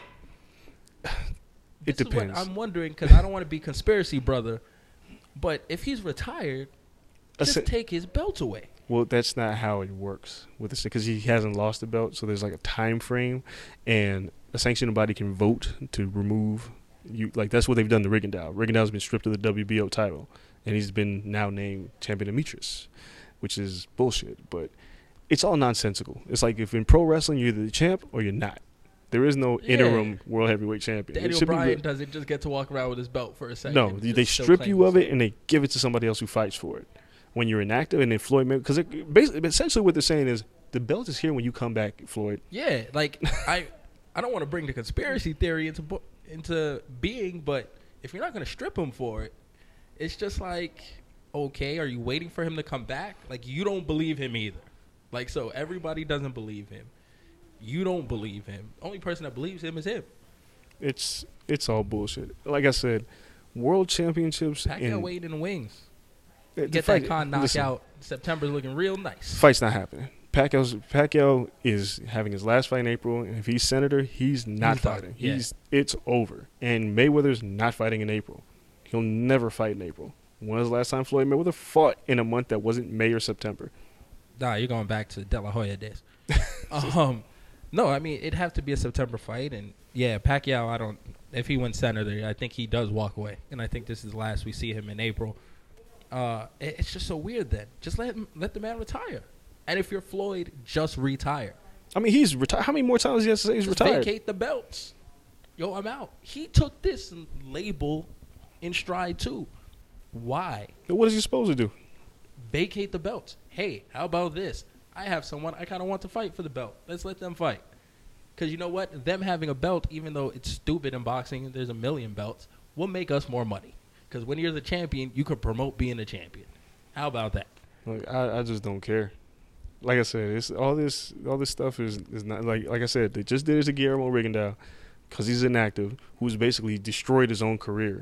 it This is what depends. I'm wondering because I don't want to be conspiracy brother, but if he's retired, just Ascen- take his belt away. Well, that's not how it works with this because he hasn't lost the belt. So there's like a time frame, and a sanctioning body can vote to remove you. Like that's what they've done to Rigondeaux. Rigondeaux's been stripped of the W B O title, and he's been now named champion Demetrius, which is bullshit. But it's all nonsensical. It's like if in pro wrestling you're either the champ or you're not. There is no Yeah. interim world heavyweight champion. It Daniel should be Bryan re- doesn't just get to walk around with his belt for a second. No, Just they still strip claim you of his- it and they give it to somebody else who fights for it. When you're inactive, and then Floyd, because basically, essentially, what they're saying is the belt is here when you come back, Floyd. Yeah, like I, I don't want to bring the conspiracy theory into bo- into being, but if you're not going to strip him for it, it's just like, okay, are you waiting for him to come back? Like you don't believe him either. Like so, everybody doesn't believe him. You don't believe him. Only person that believes him is him. It's it's all bullshit. Like I said, world championships Pacquiao and waiting in the wings. the Get fight- that con listen, knockout. September's looking real nice. Fight's not happening. Pacquiao's Pacquiao is having his last fight in April, and if he's senator, he's not He's done. fighting. Yeah. He's it's over. And Mayweather's not fighting in April. He'll never fight in April. When was the last time Floyd Mayweather fought in a month that wasn't May or September? Nah, you're going back to De La Hoya days. um, no, I mean it'd have to be a September fight, and yeah, Pacquiao. I don't. If he wins senator, I think he does walk away, and I think this is the last we see him in April. Uh, it, it's just so weird. Then just let him, let the man retire, and if you're Floyd, just retire. I mean, he's retired. How many more times does he have to say he's Just retired? vacate the belts. Yo, I'm out. He took this label in stride too. Why? What is he supposed to do? Vacate the belts. Hey, how about this? I have someone I kind of want to fight for the belt. Let's let them fight. Because you know what? Them having a belt, even though it's stupid in boxing, there's a million belts, will make us more money. Because when you're the champion, you can promote being a champion. How about that? Like I, I just don't care. Like I said, it's all this all this stuff is, is not like like I said, they just did it to Guillermo Rigondeaux because he's inactive, who's basically destroyed his own career.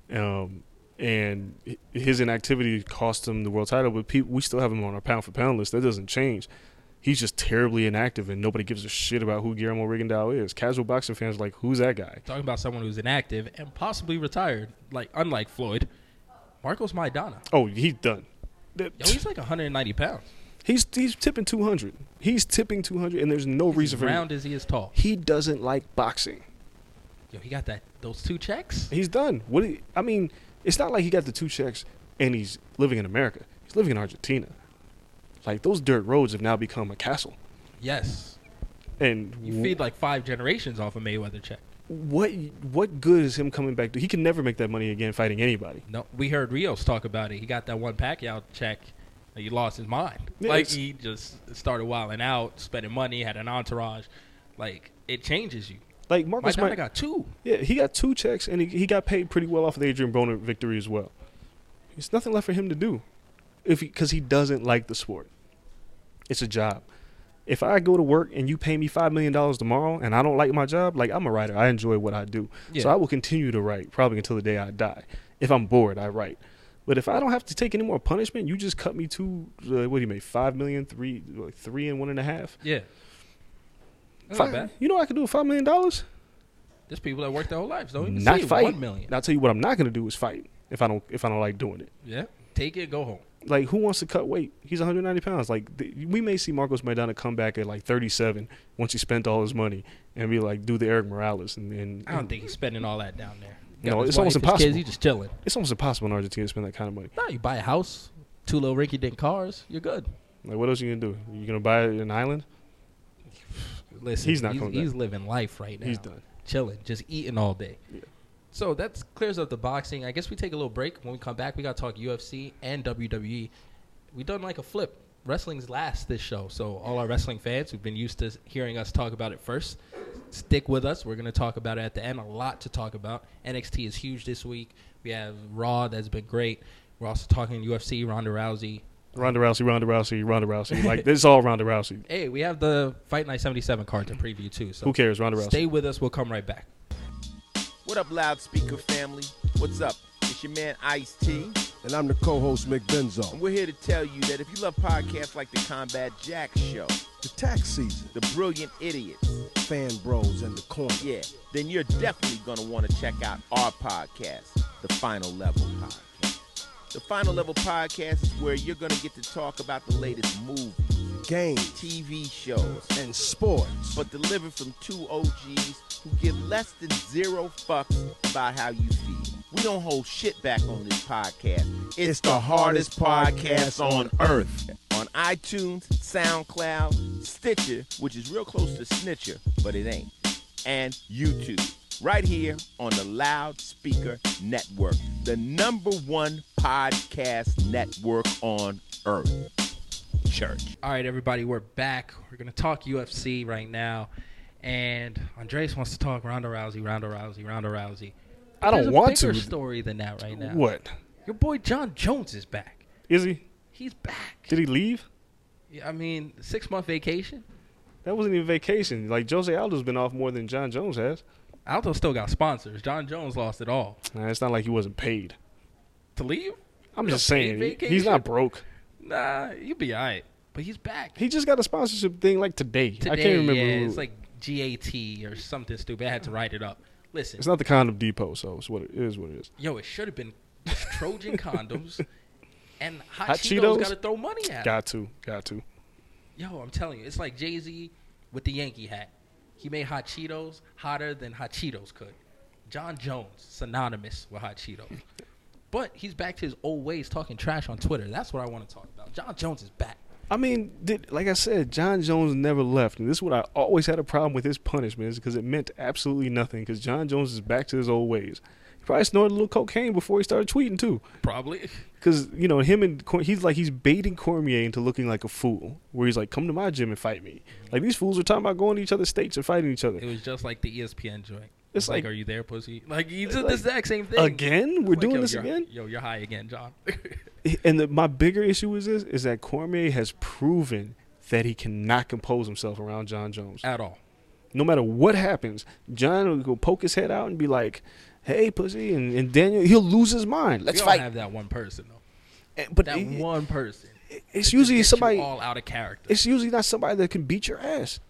Um and hi- his inactivity cost him the world title, but people, we still have him on our pound for pound list. That doesn't change. He's just terribly inactive, and nobody gives a shit about who Guillermo Rigondeaux is. Casual boxing fans are like, who's that guy? Talking about someone who's inactive and possibly retired, like unlike Floyd, Marcos Maidana. Oh, he's done. Yo, he's like one hundred ninety pounds. He's he's tipping two hundred. He's tipping two hundred, and there's no He's reason as for him. round as he is tall. He doesn't like boxing. Yo, he got that those two checks. He's done. What? do you- I mean, it's not like he got the two checks and he's living in America. He's living in Argentina. Like those dirt roads have now become a castle. Yes. And You feed like five generations off a Mayweather check. what what good is him coming back to? He can never make that money again fighting anybody. No, we heard Rios talk about it. He got that one Pacquiao check. He lost his mind. Yeah, like it's- he just started wilding out, spending money, had an entourage. Like it changes you. Like Marcos My dad might, got two. yeah, he got two checks and he, he got paid pretty well off of the Adrian Broner victory as well. There's nothing left for him to do, if because he, he doesn't like the sport. It's a job. If I go to work and you pay me five million dollars tomorrow and I don't like my job, like I'm a writer, I enjoy what I do, Yeah. so I will continue to write probably until the day I die. If I'm bored, I write. But if I don't have to take any more punishment, you just cut me to uh, what do you make? Five million, three, like three and one and a half. Yeah. That's Five, not bad. you know what I could do with five million dollars? There's people that work their whole lives don't even Not see fight. one million. And I'll tell you what I'm not gonna do is fight if I don't if I don't like doing it. Yeah. Take it, go home. Like who wants to cut weight? He's one hundred ninety pounds. Like th- we may see Marcos Maidana come back at like thirty-seven once he spent all his money and be like do the Eric Morales and, and I don't think he's spending all that down there. No, Got his it's almost wife, his impossible. Kids, he's just chilling. it's almost impossible in Argentina to spend that kind of money. Nah, you buy a house, two little rinky-dink cars, you're good. Like what else you gonna do? You gonna buy an island? Listen, He's not he's, coming he's back. living life right now. He's done. Chilling, just eating all day. Yeah. So that clears up the boxing. I guess we take a little break. When we come back, we got to talk U F C and W W E. We done like a flip. Wrestling's last this show. So all our wrestling fans who've been used to hearing us talk about it first, stick with us. We're going to talk about it at the end. A lot to talk about. N X T is huge this week. We have Raw that's been great. We're also talking U F C, Ronda Rousey. Ronda Rousey, Ronda Rousey, Ronda Rousey. Like this is all Ronda Rousey. Hey, we have the Fight Night seventy-seven card to preview too. So Who cares? Ronda Rousey. stay with us. We'll come right back. What up, loudspeaker family? What's up? It's your man Ice-T, And I'm the co-host, Mick Benzo. and we're here to tell you that if you love podcasts like the Combat Jack Show, The tax season, The Brilliant Idiots, fan bros in the corner. yeah, then you're definitely going to want to check out our podcast, The Final Level Podcast. The Final Level Podcast is where you're going to get to talk about the latest movies, Games T V shows, and sports. but delivered from two O Gs who give less than zero fucks about how you feel. We don't hold shit back on this podcast. It's, It's the, the hardest hardest podcast podcast on on earth. On iTunes, SoundCloud, Stitcher, which is real close to Snitcher, but it ain't, and YouTube. Right here on the Loudspeaker Network, the number one podcast network on earth. Church. All right, everybody, we're back. We're going to talk U F C right now. And Andres wants to talk Ronda Rousey, Ronda Rousey, Ronda Rousey. I don't There's want a bigger to. story than that right now. What? Your boy John Jones is back. Is he? He's back. Did he leave? I mean, six-month vacation. That wasn't even vacation. Like Jose Aldo's been off more than John Jones has. Aldo still got sponsors. John Jones lost it all. Nah, it's not like he wasn't paid. To leave? I'm You just know, paid saying, he- vacation? he's not broke. Nah, you'll be all right. But he's back. He just got a sponsorship thing like today. Today, I can't remember. yeah, who. it's like G A T or something stupid. I had to write it up. Listen, It's not the Condom Depot, so it's what it is. What it is. yo, it should have been Trojan condoms and Hot, Hot Cheetos, Cheetos? got to throw money at 'em. Got to, got to. Yo, I'm telling you, it's like Jay-Z with the Yankee hat. He made Hot Cheetos hotter than Hot Cheetos could. John Jones, synonymous with Hot Cheetos. But he's back to his old ways, talking trash on Twitter. That's what I want to talk about. John Jones is back. I mean, did, like I said, John Jones never left, and this is what I always had a problem with his punishment, is because it meant absolutely nothing. Because John Jones is back to his old ways. He probably snorted a little cocaine before he started tweeting too. Probably. Because you know him and Cor- he's like he's baiting Cormier into looking like a fool, where he's like, "Come to my gym and fight me." Like these fools are talking about going to each other's states and fighting each other. It was just like the E S P N joint. It's It's like, like- are you there, pussy? Like, you did like, the exact same thing. Again, we're Like, doing yo, this you're- again. Yo, you're high again, John. And the, my bigger issue is this: is that Cormier has proven that he cannot compose himself around John Jones. At all. No matter what happens, John will go poke his head out and be like, "Hey, pussy," and, and Daniel he'll lose his mind. Let's we fight. all have that one person, though. And- but That it- one person. it's that usually just gets you somebody. all out of character. It's usually not somebody that can beat your ass.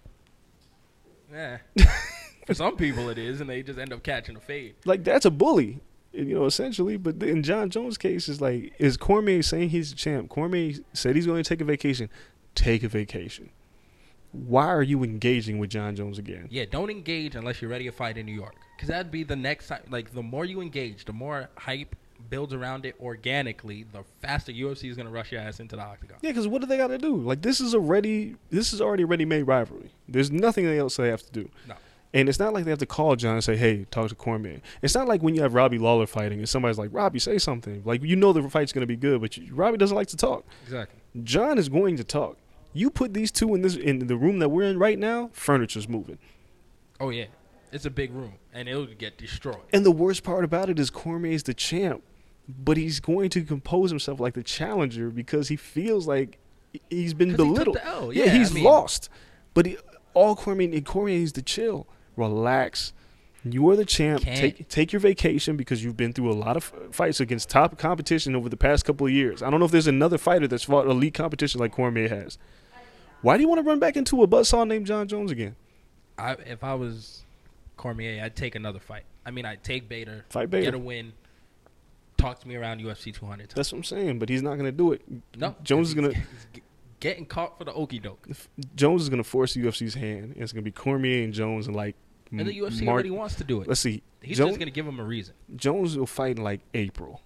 Yeah. For some people it is, and they just end up catching a fade. Like that's a bully, you know, essentially. But in John Jones' case, is like, is Cormier saying he's a champ? Cormier said he's going to take a vacation. Take a vacation. Why are you engaging with John Jones again? Yeah, don't engage unless you're ready to fight in New York. Because that'd be the next time. Like, the more you engage, the more hype builds around it organically, the faster U F C is going to rush your ass into the octagon. Yeah, because what do they got to do? Like this is already this is already a ready-made rivalry. There's nothing else they have to do. No. And it's not like they have to call John and say, hey, talk to Cormier. It's not like when you have Robbie Lawler fighting and somebody's like, Robbie, say something. Like, you know the fight's going to be good, but you, Robbie doesn't like to talk. Exactly. John is going to talk. You put these two in this in the room that we're in right now, furniture's moving. Oh, yeah. It's a big room, and it'll get destroyed. And the worst part about it is Cormier's the champ, but he's going to compose himself like the challenger because he feels like he's been 'Cause he took belittled. the L. Yeah, Yeah, he's I mean- lost. But he, all Cormier, and Cormier needs to chill. Relax. You are the champ. Can't. Take take your vacation because you've been through a lot of f- fights against top competition over the past couple of years. I don't know if there's another fighter that's fought elite competition like Cormier has. Why do you want to run back into a buzzsaw named John Jones again? I, if I was Cormier, I'd take another fight. I mean, I'd take Bader, Fight Bader. get a win, talk to me around U F C two hundred. That's what I'm saying, but he's not going to do it. No. Jones is going to He's g- getting caught for the okie doke. Jones is going to force the U F C's hand, and it's going to be Cormier and Jones and like And the U F C Mark- already wants to do it. Let's see. He's Jones, just going to give him a reason. Jones will fight in like April,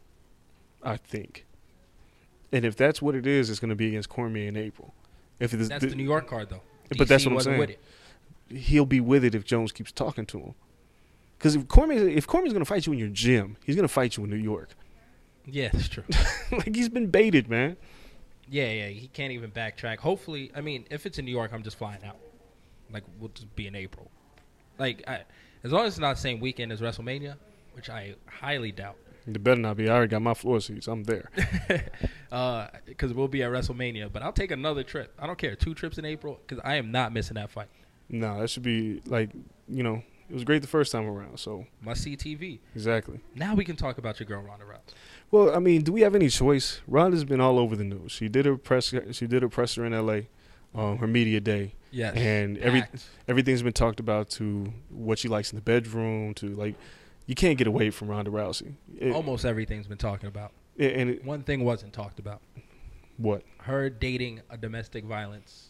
I think. And if that's what it is, it's going to be against Cormier in April. If it's That's the New York card, though. But that's D C what I'm wasn't saying. with it. He'll be with it if Jones keeps talking to him. Because if Cormier, if Cormier's going to fight you in your gym, he's going to fight you in New York. Yeah, that's true. Like, he's been baited, man. Yeah, yeah, he can't even backtrack. Hopefully, I mean, if it's in New York, I'm just flying out. Like, we'll just be in April. Like, I, as long as it's not the same weekend as WrestleMania, which I highly doubt. It better not be. I already got my floor seats. I'm there. Because we'll be at WrestleMania. But I'll take another trip. I don't care. Two trips in April, because I am not missing that fight. No, that should be, like, you know, it was great the first time around, so. Must see T V. Exactly. Now we can talk about your girl, Ronda Rousey. Well, I mean, do we have any choice? Ronda's been all over the news. She did her press. She did her presser in L A, um, her media day, Yes. and every Packed. everything's been talked about to what she likes in the bedroom. To like, you can't get away from Ronda Rousey. It- Almost everything's been talking about. it- and it, One thing wasn't talked about. what? Her dating a domestic violence,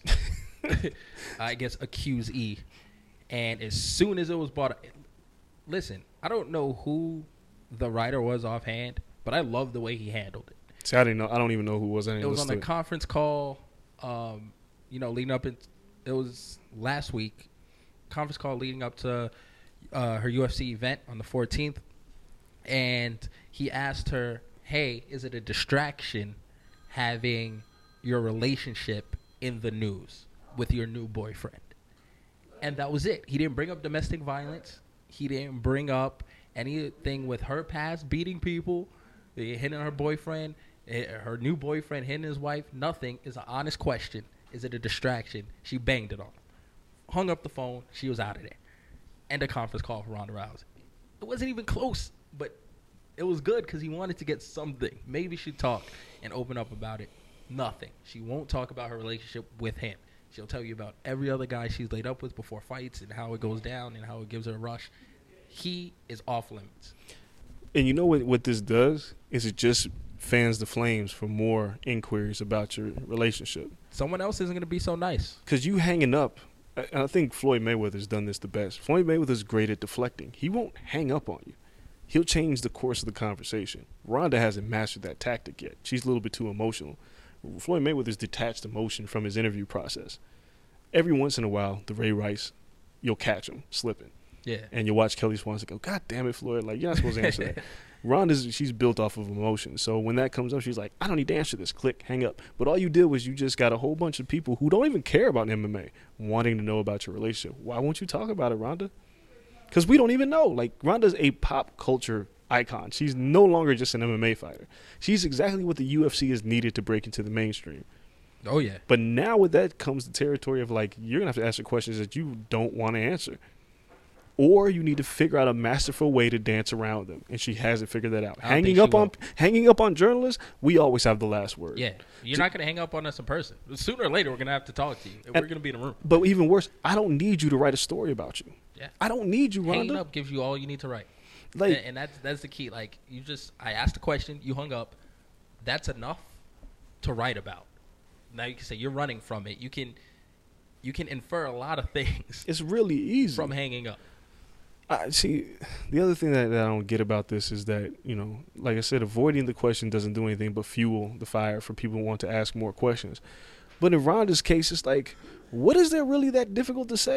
I guess, accusee. And as soon as it was brought up, listen, I don't know who the writer was offhand, but I love the way he handled it. See, I didn't know. I don't even know who it was. I didn't It was on listen the to conference call, um, you know, leading up. In, it was last week, conference call leading up to uh, her U F C event on the fourteenth, and he asked her, "Hey, is it a distraction having your relationship in the news with your new boyfriend?" And that was it. He didn't bring up domestic violence. He didn't bring up anything with her past beating people, eh, hitting her boyfriend, eh, her new boyfriend hitting his wife. Nothing. Is an honest question. Is it a distraction? She banged it on him. Hung up the phone. She was out of there. End of conference call for Ronda Rousey. It wasn't even close, but it was good because he wanted to get something. Maybe she'd talk and open up about it. Nothing. She won't talk about her relationship with him. She'll tell you about every other guy she's laid up with before fights and how it goes down and how it gives her a rush. He is off limits. And you know what? What this does is it just fans the flames for more inquiries about your relationship. Someone else isn't going to be so nice. Because you hanging up, I, I think Floyd Mayweather's done this the best. Floyd Mayweather's great at deflecting. He won't hang up on you. He'll change the course of the conversation. Ronda hasn't mastered that tactic yet. She's a little bit too emotional. Floyd Mayweather's detached emotion from his interview process. Every once in a while, the Ray Rice, you'll catch him slipping. Yeah. And you'll watch Kelly Swanson go, God damn it, Floyd. Like, you're not supposed to answer that. Ronda's, she's built off of emotion. So when that comes up, she's like, I don't need to answer this. Click, hang up. But all you did was you just got a whole bunch of people who don't even care about M M A wanting to know about your relationship. Why won't you talk about it, Ronda? Because we don't even know. Like, Ronda's a pop culture icon. She's no longer just an M M A fighter. She's exactly what the U F C is needed to break into the mainstream. Oh, yeah. But now with that comes the territory of, like, you're going to have to answer questions that you don't want to answer. Or you need to figure out a masterful way to dance around them. And she hasn't figured that out. I don't Hanging think up she on will. hanging up on journalists, we always have the last word. Yeah. You're not going to hang up on us in person. Sooner or later, we're going to have to talk to you. And, And- we're going to be in a room. But even worse, I don't need you to write a story about you. Yeah. I don't need you, Hanging Ronda. up gives you all you need to write. Like, and, and that's that's the key. Like, you just, I asked a question, you hung up. That's enough to write about. Now you can say you're running from it. You can, you can infer a lot of things it's really easy. from hanging up. I see. The other thing that, that I don't get about this is that, you know, like I said, avoiding the question doesn't do anything but fuel the fire for people who want to ask more questions. But in Ronda's case, it's like, what is there really that difficult to say?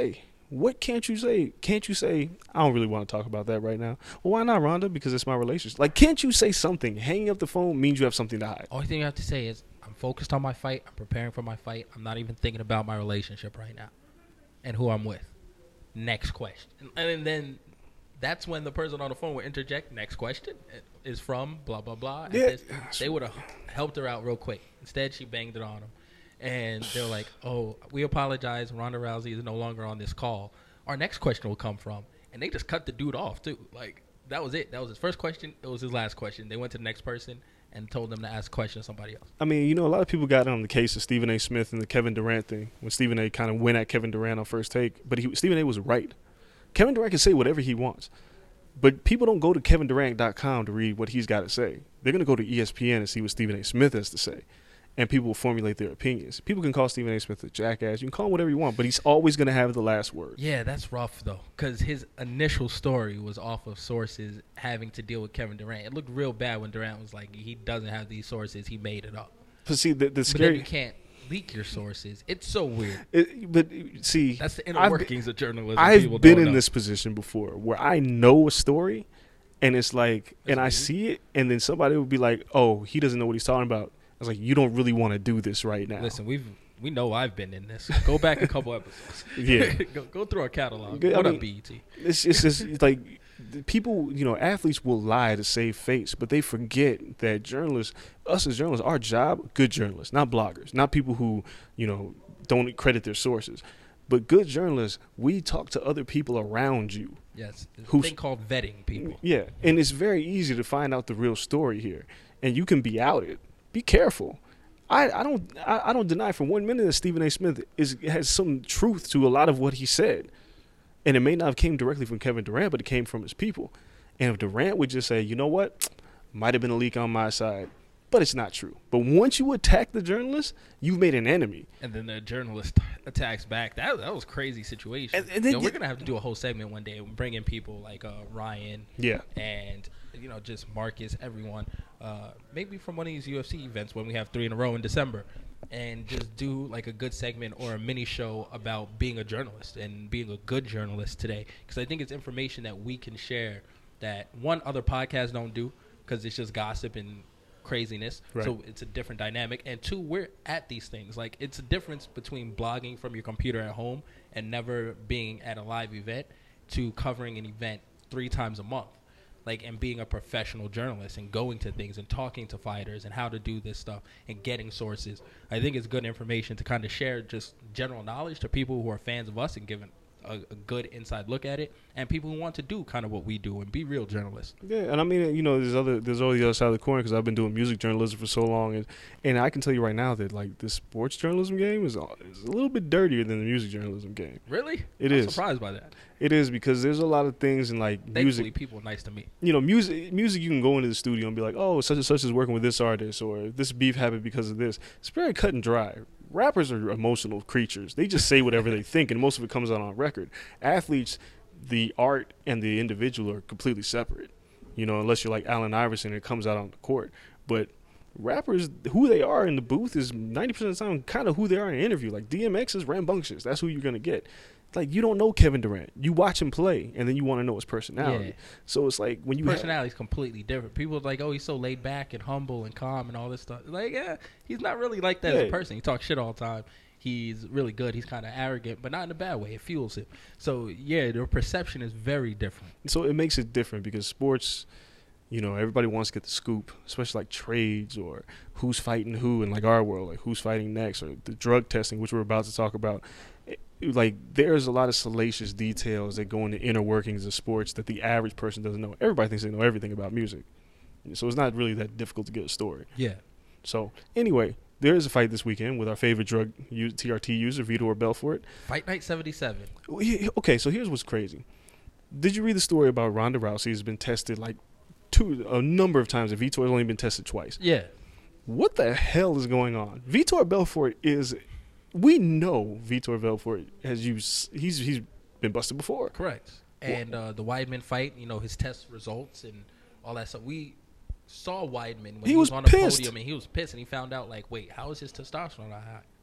What can't you say? Can't you say, I don't really want to talk about that right now? Well, why not, Rhonda? Because it's my relationship. Like, can't you say something? Hanging up the phone means you have something to hide. Only thing you have to say is, I'm focused on my fight. I'm preparing for my fight. I'm not even thinking about my relationship right now and who I'm with. Next question. And, and then that's when the person on the phone would interject, next question is from blah, blah, blah. And Yeah. this, they would have helped her out real quick. Instead, she banged it on him. And they're like, oh, we apologize. Ronda Rousey is no longer on this call. Our next question will come from. And they just cut the dude off, too. Like, that was it. That was his first question. It was his last question. They went to the next person and told them to ask a question to somebody else. I mean, you know, a lot of people got on the case of Stephen A. Smith and the Kevin Durant thing when Stephen A. kind of went at Kevin Durant on First Take. But he, Stephen A. was right. Kevin Durant can say whatever he wants. But people don't go to Kevin Durant dot com to read what he's got to say. They're going to go to E S P N and see what Stephen A. Smith has to say. And people will formulate their opinions. People can call Stephen A. Smith a jackass. You can call him whatever you want, but he's always going to have the last word. Yeah, that's rough, though, because his initial story was off of sources having to deal with Kevin Durant. It looked real bad when Durant was like, he doesn't have these sources. He made it up. But see, the, the But then scary... you can't leak your sources. It's so weird. It, but see... That's the inner I've workings been, of journalism. I've People been don't in know. this position before where I know a story, and it's like, That's and I weird. see it, and then somebody would be like, oh, he doesn't know what he's talking about. I was like, you don't really want to do this right now. Listen, we've we know I've been in this. Go back a couple episodes. Yeah. go, go through our catalog. I What mean, up, B E T? It's just it's it's like the people, you know, athletes will lie to save face, but they forget that journalists, us as journalists, our job, good journalists, not bloggers, not people who, you know, don't credit their sources, but good journalists, we talk to other people around you. Yes. There's a Who's- thing called vetting people. Yeah, and it's very easy to find out the real story here, and you can be outed. Be careful. I, I don't I, I don't deny for one minute that Stephen A. Smith is has some truth to a lot of what he said, and it may not have came directly from Kevin Durant, but it came from his people. And if Durant would just say, you know what, might have been a leak on my side, but it's not true. But once you attack the journalist, you've made an enemy. And then the journalist attacks back. That that was a crazy situation. And- and then You know, you- we're gonna have to do a whole segment one day and bring in people like uh, Ryan Yeah. and you know just Marcus, everyone, uh, maybe from one of these U F C events when we have three in a row in December, and just do like a good segment or a mini show about being a journalist and being a good journalist today. Because I think it's information that we can share that one other podcasts don't do because it's just gossip and craziness. Right. So it's a different dynamic. And two, we're at these things. Like, it's a difference between blogging from your computer at home and never being at a live event to covering an event three times a month. Like, and being a professional journalist and going to things and talking to fighters and how to do this stuff and getting sources. I think it's good information to kind of share just general knowledge to people who are fans of us and giving a, a good inside look at it, and people who want to do kind of what we do and be real journalists. Yeah, and I mean, you know, there's other, there's always the other side of the coin because I've been doing music journalism for so long, and, and I can tell you right now that like the sports journalism game is, is a little bit dirtier than the music journalism game. Really? It I'm is. surprised by that. It is because there's a lot of things in like Thankfully, music. people are nice to me. You know, music. Music. You can go into the studio and be like, "Oh, such and such is working with this artist," or "This beef happened because of this." It's very cut and dry. Rappers are emotional creatures. They just say whatever they think, and most of it comes out on record. Athletes, the art and the individual are completely separate. You know, unless you're like Allen Iverson, it comes out on the court. But rappers, who they are in the booth is ninety percent of the time kind of who they are in an interview. Like D M X is rambunctious. That's who you're gonna get. Like, you don't know Kevin Durant. You watch him play, and then you want to know his personality. Yeah. So it's like when you have, Personality is completely different. People are like, oh, he's so laid back and humble and calm and all this stuff. Like, yeah, he's not really like that as Yeah. a person. He talks shit all the time. He's really good. He's kind of arrogant, but not in a bad way. It fuels him. So, yeah, their perception is very different. so it makes it different because sports, you know, everybody wants to get the scoop, especially like trades or who's fighting who in like our world, like who's fighting next, or the drug testing, which we're about to talk about. It- like there's a lot of salacious details that go into inner workings of sports that the average person doesn't know. Everybody thinks they know everything about music, so it's not really that difficult to get a story. Yeah. So anyway, there is a fight this weekend with our favorite drug u- T R T user, Vitor Belfort. Fight Night seventy-seven. Well, he- Okay, so here's what's crazy. Did you read the story about Ronda Rousey has been tested like two a number of times, and Vitor has only been tested twice? Yeah. What the hell is going on? Vitor Belfort is, we know Vitor Belfort has used, he's he's been busted before. Correct. And uh, the Weidman fight, you know, his test results and all that stuff. We saw Weidman when He he, was was on the pissed. podium, and he was pissed, and he found out, like, wait, how is his testosterone high?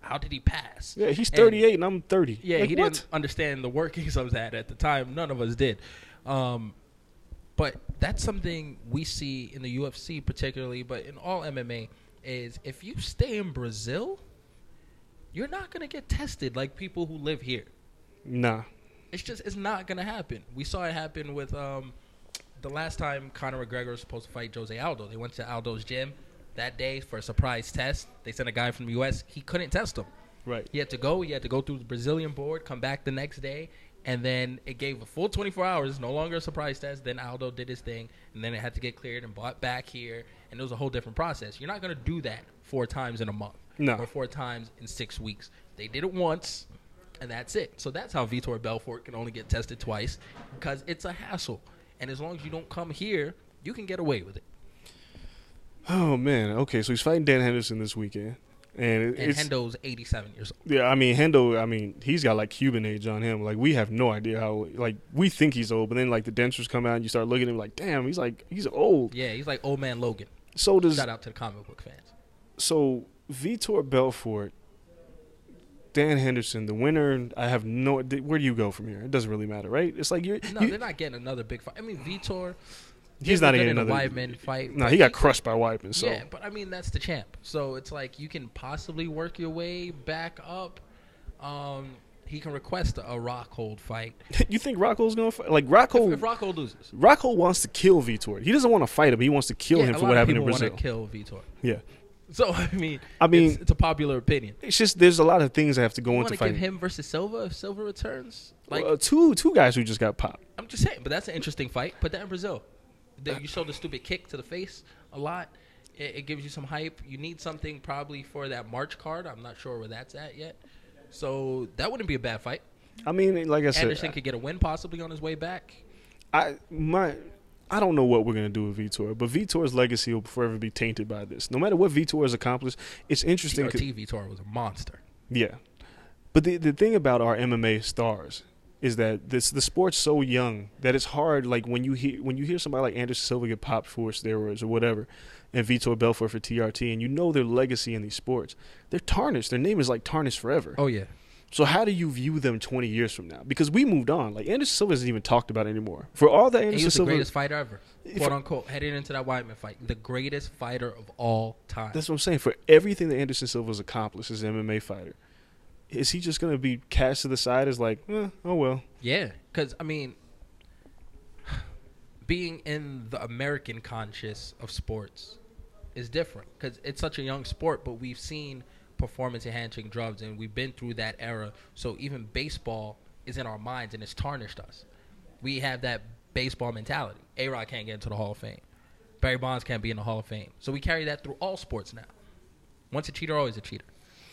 how did he pass? Yeah, he's And- thirty-eight and, I'm thirty. Yeah, like, he what? didn't understand the workings of that at the time. None of us did. Um, but that's something we see in the U F C particularly, but in all M M A, is if you stay in Brazil, you're not going to get tested like people who live here. Nah. It's just, it's not going to happen. We saw it happen with um, the last time Conor McGregor was supposed to fight Jose Aldo. They went to Aldo's gym that day for a surprise test. They sent a guy from the U S. He couldn't test him. Right. He had to go. He had to go through the Brazilian board, come back the next day, and then it gave a full twenty-four hours, no longer a surprise test. Then Aldo did his thing, and then it had to get cleared and brought back here, and it was a whole different process. You're not going to do that four times in a month No. or four times in six weeks. They did it once, and that's it. So that's how Vitor Belfort can only get tested twice, because it's a hassle. And as long as you don't come here, you can get away with it. Oh, man. Okay, so he's fighting Dan Henderson this weekend. And, it, And it's, Hendo's eighty-seven years old. yeah, I mean, Hendo, I mean, he's got like Cuban age on him. Like, we have no idea how, like, we think he's old, but then, like, the dentures come out and you start looking at him like, damn, he's like, he's old. Yeah, he's like old man Logan. So does, Shout out to the comic book fans. so Vitor Belfort, Dan Henderson, the winner, I have no, where do you go from here? It doesn't really matter, right? It's like you're, No, you, they're not getting another big fight. I mean, Vitor, he's not getting getting a another. Weidman fight. No, but he got crushed by Weidman, so. Yeah, but I mean, that's the champ. So it's like you can possibly work your way back up. Um, he can request a Rockhold fight. You think Rocco's going to fight? Like, Rocco, If, if Rockhold loses. Rocco wants to kill Vitor. He doesn't want to fight him. He wants to kill Yeah, him a for lot what of happened in people Brazil. want to kill Vitor. Yeah. So, I mean, I mean- it's, it's a popular opinion. It's just there's a lot of things that have to go You into want to give fighting. him versus Silva if Silva returns? Like, uh, two two guys who just got popped. I'm just saying, but that's an interesting fight. Put that in Brazil. The- You show the stupid kick to the face a lot. It, it gives you some hype. You need something probably for that March card. I'm not sure where that's at yet. So that wouldn't be a bad fight. I mean, like I said, Anderson could get a win possibly on his way back. I my I don't know what we're gonna do with Vitor, but Vitor's legacy will forever be tainted by this. No matter what Vitor has accomplished, it's interesting. T R 'cause- T Vitor was a monster. Yeah, but the the thing about our M M A stars is that this the sport's so young that it's hard. Like when you hear when you hear somebody like Anderson Silva get popped for steroids or whatever, and Vitor Belfort for T R T, and you know their legacy in these sports, they're tarnished. Their name is like tarnished forever. Oh, yeah. So how do you view them twenty years from now? Because we moved on. Like Anderson Silva isn't even talked about anymore. For all that And Anderson he was the Silva, greatest fighter ever, If- quote unquote, heading into that Weidman fight. The greatest fighter of all time. that's what I'm saying. For everything that Anderson Silva's accomplished as an M M A fighter, is he just going to be cast to the side as like, eh, oh well? Yeah, because, I mean, being in the American conscious of sports is different because it's such a young sport, but we've seen performance-enhancing drugs, and we've been through that era. So even baseball is in our minds, and it's tarnished us. We have that baseball mentality. A-Rod can't get into the Hall of Fame. Barry Bonds can't be in the Hall of Fame. So we carry that through all sports now. Once a cheater, always a cheater.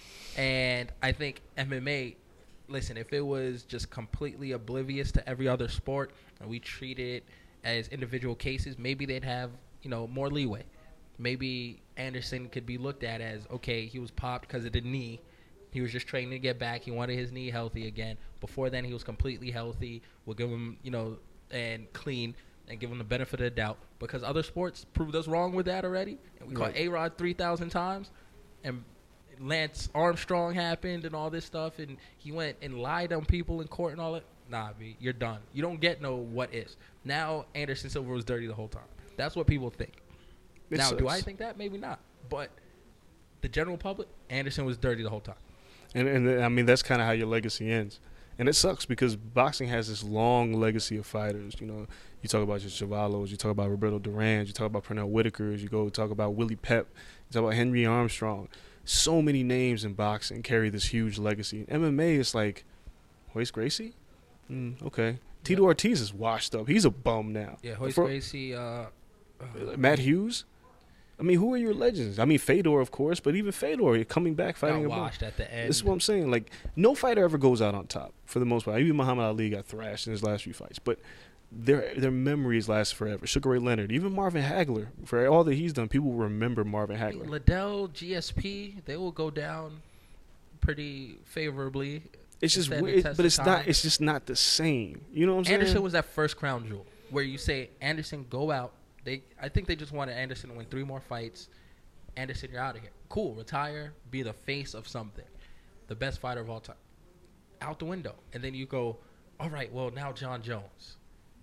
And I think M M A, listen, if it was just completely oblivious to every other sport and we treat it as individual cases, maybe they'd have, you know, more leeway. Maybe Anderson could be looked at as, okay, he was popped because of the knee. He was just training to get back. He wanted his knee healthy again. Before then, he was completely healthy. We'll give him, you know, and clean and give him the benefit of the doubt. Because other sports proved us wrong with that already. And we caught Right. A-Rod three thousand times. And Lance Armstrong happened and all this stuff. And he went and lied on people in court and all that. Nah, B, you're done. You don't get no what ifs. Now, Anderson Silva was dirty the whole time. That's what people think. It now, do sucks. I think that? Maybe not. But the general public, Anderson was dirty the whole time. And and I mean that's kind of how your legacy ends, and it sucks because boxing has this long legacy of fighters. You know, you talk about your Chavalos, you talk about Roberto Duran, you talk about Pernell Whitakers, you go talk about Willie Pep, you talk about Henry Armstrong. So many names in boxing carry this huge legacy. In M M A, it's like Hoist Gracie, mm, okay. Tito Ortiz is washed up. He's a bum now. Yeah, Hoist For- Gracie, uh, uh, Matt Hughes. I mean, who are your legends? I mean, Fedor, of course, but even Fedor coming back fighting got a bum. washed at the end. This is what I'm saying. Like, no fighter ever goes out on top for the most part. Even Muhammad Ali got thrashed in his last few fights, but their their memories last forever. Sugar Ray Leonard, even Marvin Hagler, for all that he's done, people will remember Marvin I mean, Hagler. Liddell, G S P, they will go down pretty favorably. It's just stand the weird, test but of it's time. not. It's just not the same. You know what I'm saying? Anderson was that first crown jewel where you say, Anderson, go out. They, I think they just wanted Anderson to win three more fights. Anderson, you're out of here. Cool, retire, be the face of something. the best fighter of all time. Out the window. And then you go, all right, well, now John Jones.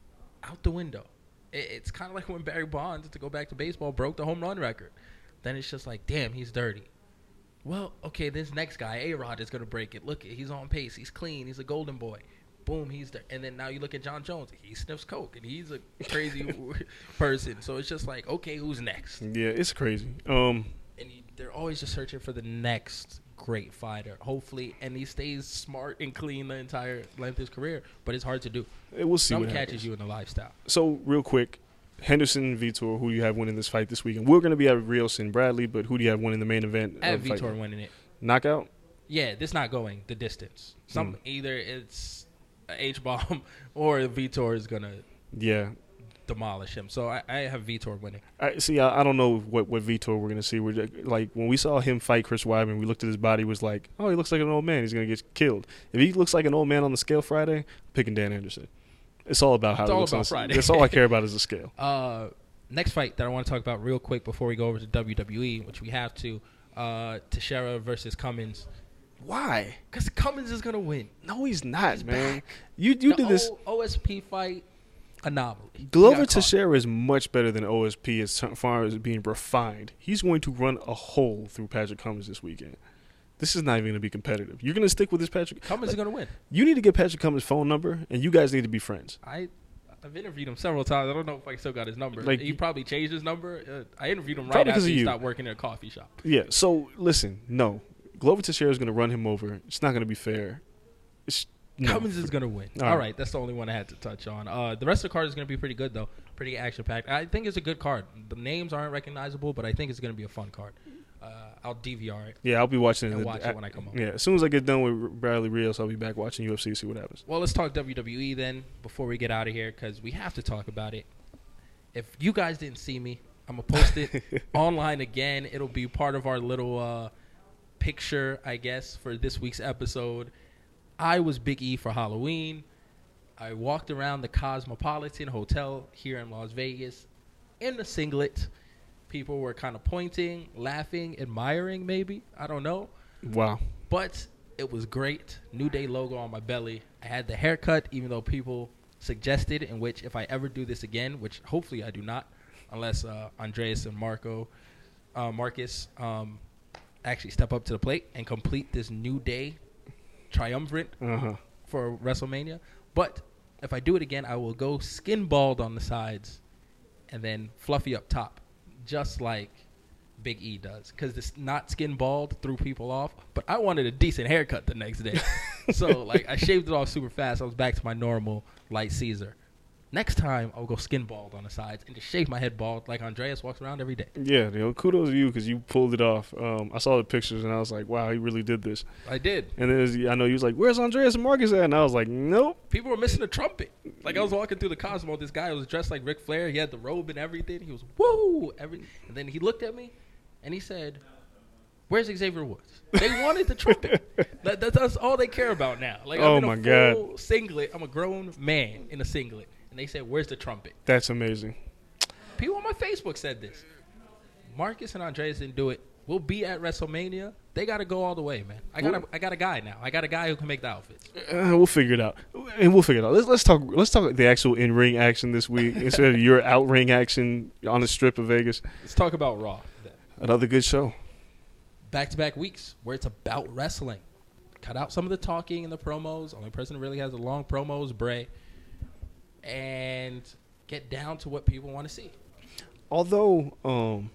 Out the window. It, it's kind of like when Barry Bonds, to go back to baseball, broke the home run record. Then it's just like, damn, he's dirty. Well, okay, this next guy, A-Rod, is going to break it. Look, he's on pace. He's clean. He's a golden boy. Boom, he's there. And then now you look at John Jones. He sniffs coke, and he's a crazy person. So it's just like, okay, who's next? Yeah, it's crazy. Um, And you, they're always just searching for the next great fighter, hopefully. And he stays smart and clean the entire length of his career. But it's hard to do. we'll see Some what catches happens. you in the lifestyle. So, real quick, Henderson, Vitor, who do you have winning this fight this weekend? We're going to be at Rios and Bradley, but who do you have winning the main event? I have of the fight? Vitor winning it. Knockout? Yeah, this not going the distance. Some Hmm. Either it's a H-bomb or Vitor is going to Yeah. demolish him. So I, I have Vitor winning. I see. I, I don't know what, what Vitor we're gonna see. We're just, like when we saw him fight Chris Weidman, we looked at his body. Was like, oh, he looks like an old man. He's gonna get killed. If he looks like an old man on the scale Friday, I'm picking Dan Anderson. It's all about how It's he all looks about on Friday. That's all I care about is the scale. Uh, next fight that I want to talk about real quick before we go over to W W E, which we have to, uh, Teixeira versus Cummins. Why? Because Cummins is going to win. No, he's not, He's man. back. You you the did this. O- OSP fight, anomaly. He Glover got caught. Teixeira is much better than O S P as far as being refined. He's going to run a hole through Patrick Cummins this weekend. This is not even going to be competitive. You're going to stick with this Patrick. Cummins is going to win. You need to get Patrick Cummins' phone number, and you guys need to be friends. I, I've interviewed him several times. I don't know if I still got his number. Like, he probably changed his number. Uh, I interviewed him right Probably 'cause after of he you. stopped working at a coffee shop. Yeah, so listen, no. Glover Teixeira is going to run him over. It's not going to be fair. It's, no. Cummins is going to win. All All right. right, that's the only one I had to touch on. Uh, the rest of the card is going to be pretty good, though. Pretty action-packed. I think it's a good card. The names aren't recognizable, but I think it's going to be a fun card. Uh, I'll D V R it. Yeah, I'll be watching And the- watch it when I come home. Yeah, as soon as I get done with Bradley Rios, I'll be back watching U F C, see what happens. Well, let's talk W W E then before we get out of here because we have to talk about it. If you guys didn't see me, I'm going to post it online again. It'll be part of our little uh, picture, I guess, for this week's episode. I was Big E for Halloween. I walked around the Cosmopolitan Hotel here in Las Vegas in a singlet. People were kind of pointing, laughing, admiring maybe. I don't know. Wow. But it was great. New Day logo on my belly. I had the haircut, even though people suggested, in which if I ever do this again, which hopefully I do not, unless uh, Andreas and Marco, uh, Marcus um, actually step up to the plate and complete this New Day triumvirate Uh-huh. for WrestleMania. But if I do it again, I will go skin bald on the sides and then fluffy up top, just like Big E does. Because this not skin bald threw people off, but I wanted a decent haircut the next day. So, like, I shaved it off super fast. I was back to my normal light Caesar. Next time, I'll go skin bald on the sides and just shave my head bald like Andreas walks around every day. Yeah, you know, kudos to you because you pulled it off. Um, I saw the pictures and I was like, wow, he really did this. I did. And then it was, I know he was like, where's Andreas and Marcus at? And I was like, nope. People were missing a trumpet. Like, I was walking through the Cosmo. This guy was dressed like Ric Flair. He had the robe and everything. He was, woo! Every, and then he looked at me, and he said, where's Xavier Woods? They wanted the trumpet. that, that, that's all they care about now. Like, Oh, I'm in my a God. full singlet. I'm a grown man in a singlet. And they said, where's the trumpet? That's amazing. People on my Facebook said this. Marcus and Andreas didn't do it. We'll be at WrestleMania. They got to go all the way, man. I got a, I got a guy now. I got a guy who can make the outfits. Uh, we'll figure it out, and we'll figure it out. Let's let's talk. Let's talk the actual in ring action this week instead of your out ring action on the strip of Vegas. Let's talk about Raw. Another good show. Back-to-back weeks where it's about wrestling. Cut out some of the talking and the promos. Only person who really has a long promo is Bray. And get down to what people want to see. Although um,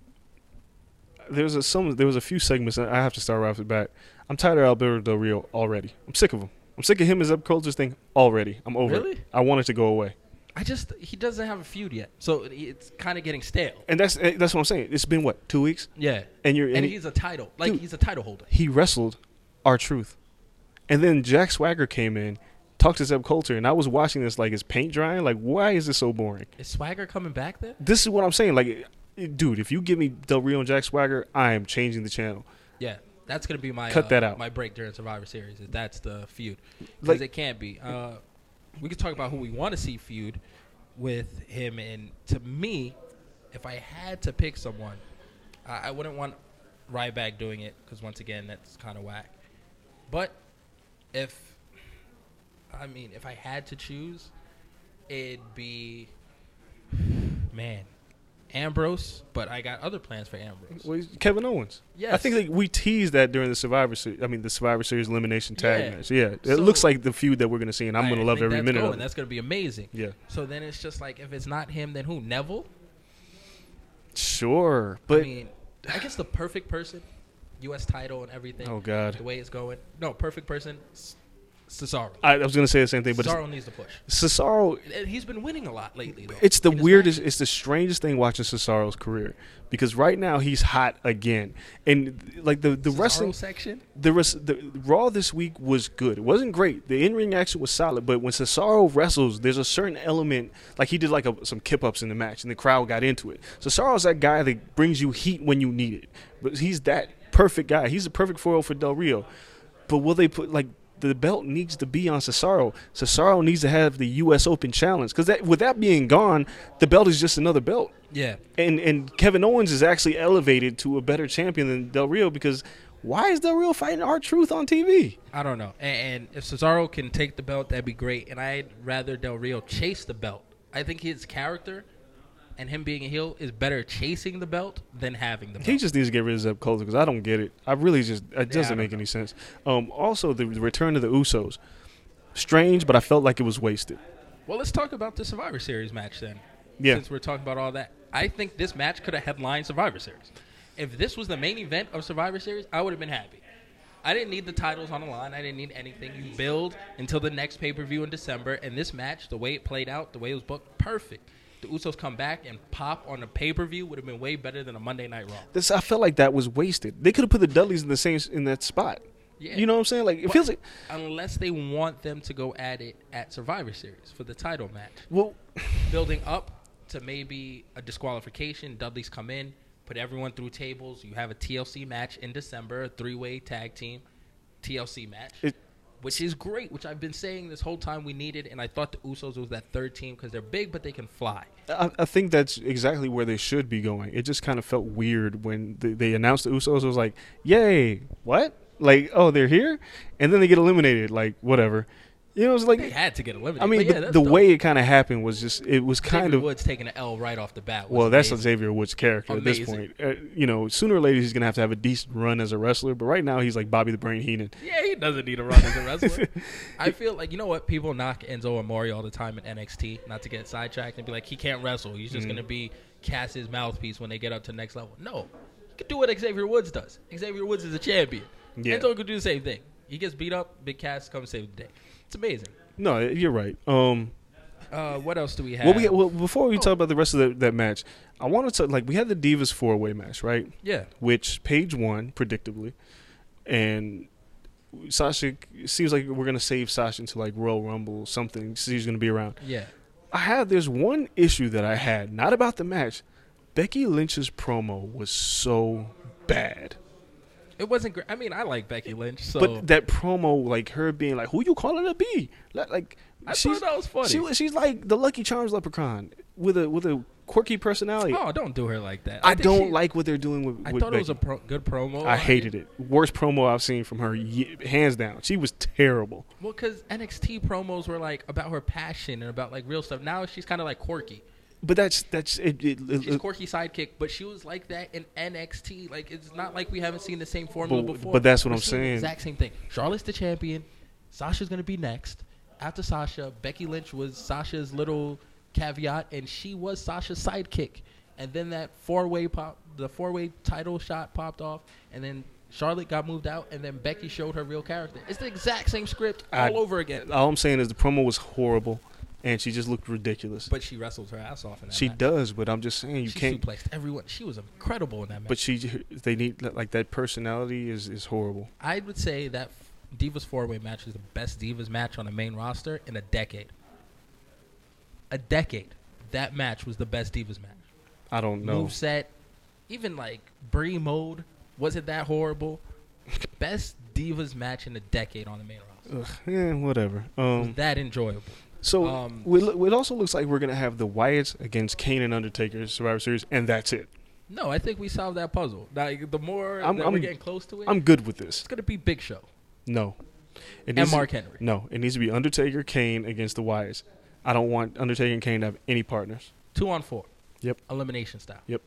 there's a some there was a few segments. And I have to start right off the bat. I'm tired of Alberto Del Rio already. I'm sick of him. I'm sick of him as up cultures thing already. I'm over Really? it. I want it to go away. I just, he doesn't have a feud yet. So it's kind of getting stale. And that's eh, that's what I'm saying. It's been what, two weeks? Yeah. And you're And, and he's a title. Like, Dude. he's a title holder. he wrestled R-Truth. And then Jack Swagger came in, talked to Zeb Coulter, and I was watching this like, is paint drying? Like, why is this so boring? Is Swagger coming back then? This is what I'm saying. Like, eh, dude, if you give me Del Rio and Jack Swagger, I am changing the channel. Yeah. That's going to be my Cut uh, that out. my break during Survivor Series. Is that's the feud. Because Like- it can't be. Uh, we can talk about who we want to see feud with him. And to me, if I had to pick someone, I, I wouldn't want Ryback doing it because, once again, that's kind of whack. But if, I mean, if I had to choose, it'd be, man, Ambrose. But I got other plans for Ambrose. Well, Kevin Owens. Yes. I think like, we teased that during the Survivor Series. I mean, the Survivor Series elimination tag Yeah. match. Yeah, it So- looks like the feud that we're gonna see, and I'm I gonna love think every that's minute going. of it. That's going to be amazing. Yeah, So then it's just like, if it's not him, then who? Neville? sure, but I mean, I guess the perfect person, U S title and everything. oh god, The way it's going. No, perfect person, S- Cesaro. I, I was gonna say the same thing, but Cesaro needs to push. it's, Cesaro. And he's been winning a lot lately, though. It's the In his weirdest, matches. it's the strangest thing watching Cesaro's career because right now he's hot again, and like the the Cesaro wrestling section. the, res- the Raw this week was good. It wasn't great. The in-ring action was solid, but when Cesaro wrestles, there's a certain element, like he did like a, some kip-ups in the match, and the crowd got into it. Cesaro's that guy that brings you heat when you need it. But he's that perfect guy. He's a perfect foil for Del Rio. But will they put, like, the belt needs to be on Cesaro. Cesaro needs to have the U S Open Challenge. Because that, with that being gone, the belt is just another belt. Yeah. And and Kevin Owens is actually elevated to a better champion than Del Rio because why is Del Rio fighting R-Truth on T V? I don't know. And, and if Cesaro can take the belt, that'd be great. And I'd rather Del Rio chase the belt. I think his character and him being a heel is better chasing the belt than having the belt. He just needs to get rid of Zeb Coulter because I don't get it. I really just it I doesn't don't make know. any sense. Um, also, the, the return of the Usos, strange, but I felt like it was wasted. Well, let's talk about the Survivor Series match then. Yeah. Since we're talking about all that. I think this match could have headlined Survivor Series. If this was the main event of Survivor Series, I would have been happy. I didn't need the titles on the line. I didn't need anything. You build until the next pay-per-view in December, and this match, the way it played out, the way it was booked, perfect. The Usos come back and pop on a pay-per-view would have been way better than a Monday Night Raw. This I felt like that was wasted. They could have put the Dudleys in the same in that spot. Yeah. You know what I'm saying? Like it But feels like unless they want them to go at it at Survivor Series for the title match. well, Building up to maybe a disqualification, Dudleys come in, put everyone through tables. You have a T L C match in December, a three-way tag team T L C match, It- which is great, which I've been saying this whole time we needed, and I thought the Usos was that third team because they're big, but they can fly. I, I think that's exactly where they should be going. It just kind of felt weird when they, they announced the Usos. It was like, yay, what? Like, oh, they're here? And then they get eliminated. Like, whatever. You know, it's like, They had to get eliminated. I mean, but yeah, the, that's the dope. way it kind of happened was just, it was kind Xavier of. Woods taking an L right off the bat. was Well, that's amazing. Xavier Woods' character at this Amazing. point. Uh, you know, sooner or later he's going to have to have a decent run as a wrestler, but right now he's like Bobby the Brain Heenan. Yeah, he doesn't need a run as a wrestler. I feel like, you know what? People knock Enzo Amore all the time in N X T, not to get sidetracked, and be like, he can't wrestle. He's just Mm. going to be Cass's mouthpiece when they get up to the next level. No. He can do what Xavier Woods does. Xavier Woods is a champion. Yeah. Enzo could do the same thing. He gets beat up, Big Cass comes save the day. It's amazing. No, you're right. Um, Uh, what else do we have? well, we, well, before we Oh. talk about the rest of the, that match, I wanted to, like, we had the Divas four-way match, right? yeah. Which Paige won, predictably. And Sasha, it seems like we're going to save Sasha until, like, Royal Rumble, something. She's going to be around. Yeah. I had, there's one issue that I had, not about the match. Becky Lynch's promo was so bad. It wasn't great. I mean, I like Becky Lynch, so But that promo, like her being like, "Who you calling a bee?" Like, like I she's, thought that was funny. She, was- she's like the Lucky Charms leprechaun with a with a quirky personality. oh, don't do her like that. I, think don't she- like what they're doing with. I with thought it was a Becky. pro- good promo. I hated it. Worst promo I've seen from her, ye- hands down. She was terrible. Well, because N X T promos were like about her passion and about like real stuff. Now she's kind of like quirky. But that's that's it. it, it- She's quirky sidekick, but she was like that in N X T. Like it's not like we haven't seen the same formula But- before. but that's what We're I'm seeing the saying. Exact same thing. Charlotte's the champion. Sasha's gonna be next. After Sasha, Becky Lynch was Sasha's little caveat, and she was Sasha's sidekick. And then that four-way pop, the four-way title shot popped off, and then Charlotte got moved out, and then Becky showed her real character. It's the exact same script all I- over again. all I'm saying is the promo was horrible, and she just looked ridiculous. But she wrestled her ass off in that she match. does, but I'm just saying you she can't. suplexed everyone. She was incredible in that match. But she, they need like that personality is is horrible. I would say that Divas four-way match is the best Divas match on the main roster in a decade. A decade. That match was the best Divas match. I don't know. Moveset, even like Brie mode, wasn't that horrible. Best Divas match in a decade on the main roster. Ugh, yeah, whatever. It was Um, that enjoyable. so um, we lo- it also looks like we're gonna have the Wyatts against Kane and Undertaker Survivor Series, and that's it. No, I think we solved that puzzle. Like the more I'm- that I'm- we're getting close to it, I'm good with this. it's gonna be Big Show. No. It And needs to- Mark Henry. No, it needs to be Undertaker, Kane against the Wyatts. I don't want Undertaker and Kane to have any partners. Two on four. Yep. Elimination style. Yep.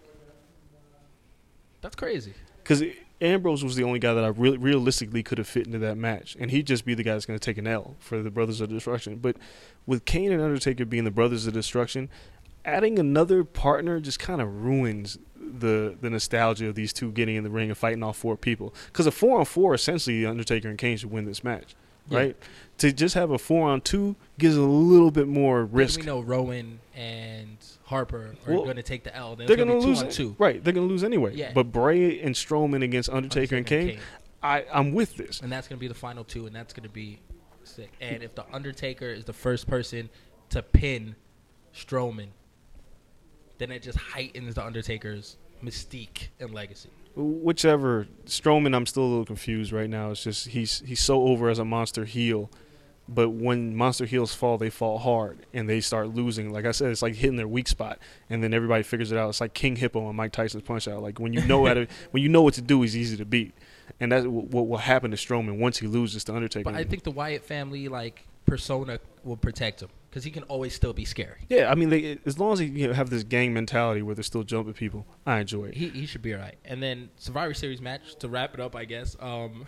That's crazy. Because Ambrose was the only guy that I really realistically could have fit into that match, and he'd just be the guy that's going to take an L for the Brothers of Destruction. But with Kane and Undertaker being the Brothers of Destruction, adding another partner just kind of ruins the the nostalgia of these two getting in the ring and fighting all four people. Because a four on four, essentially, Undertaker and Kane should win this match, Yeah. right? To just have a four on two gives a little bit more risk. We know Rowan and Harper are Well, going to take the L. Then They're it's going to be lose, two on two. right? They're going to lose anyway. Yeah. But Bray and Strowman against Undertaker, and Kane, I I'm with this. And that's going to be the final two, and that's going to be sick. And if the Undertaker is the first person to pin Strowman, then it just heightens the Undertaker's mystique and legacy. Whichever. Strowman, I'm still a little confused right now. It's just he's he's so over as a monster heel, but when monster heels fall, they fall hard and they start losing. Like I said, it's like hitting their weak spot, and then everybody figures it out. It's like King Hippo on Mike Tyson's Punch Out. Like when you know how to when you know what to do, he's easy to beat, and that's what will happen to Strowman once he loses to Undertaker. But I think the Wyatt family, like, persona will protect him because he can always still be scary. Yeah, I mean, they, as long as they you know, have this gang mentality where they're still jumping people, I enjoy it. He he should be all right. And then Survivor Series match, to wrap it up, I guess. Um,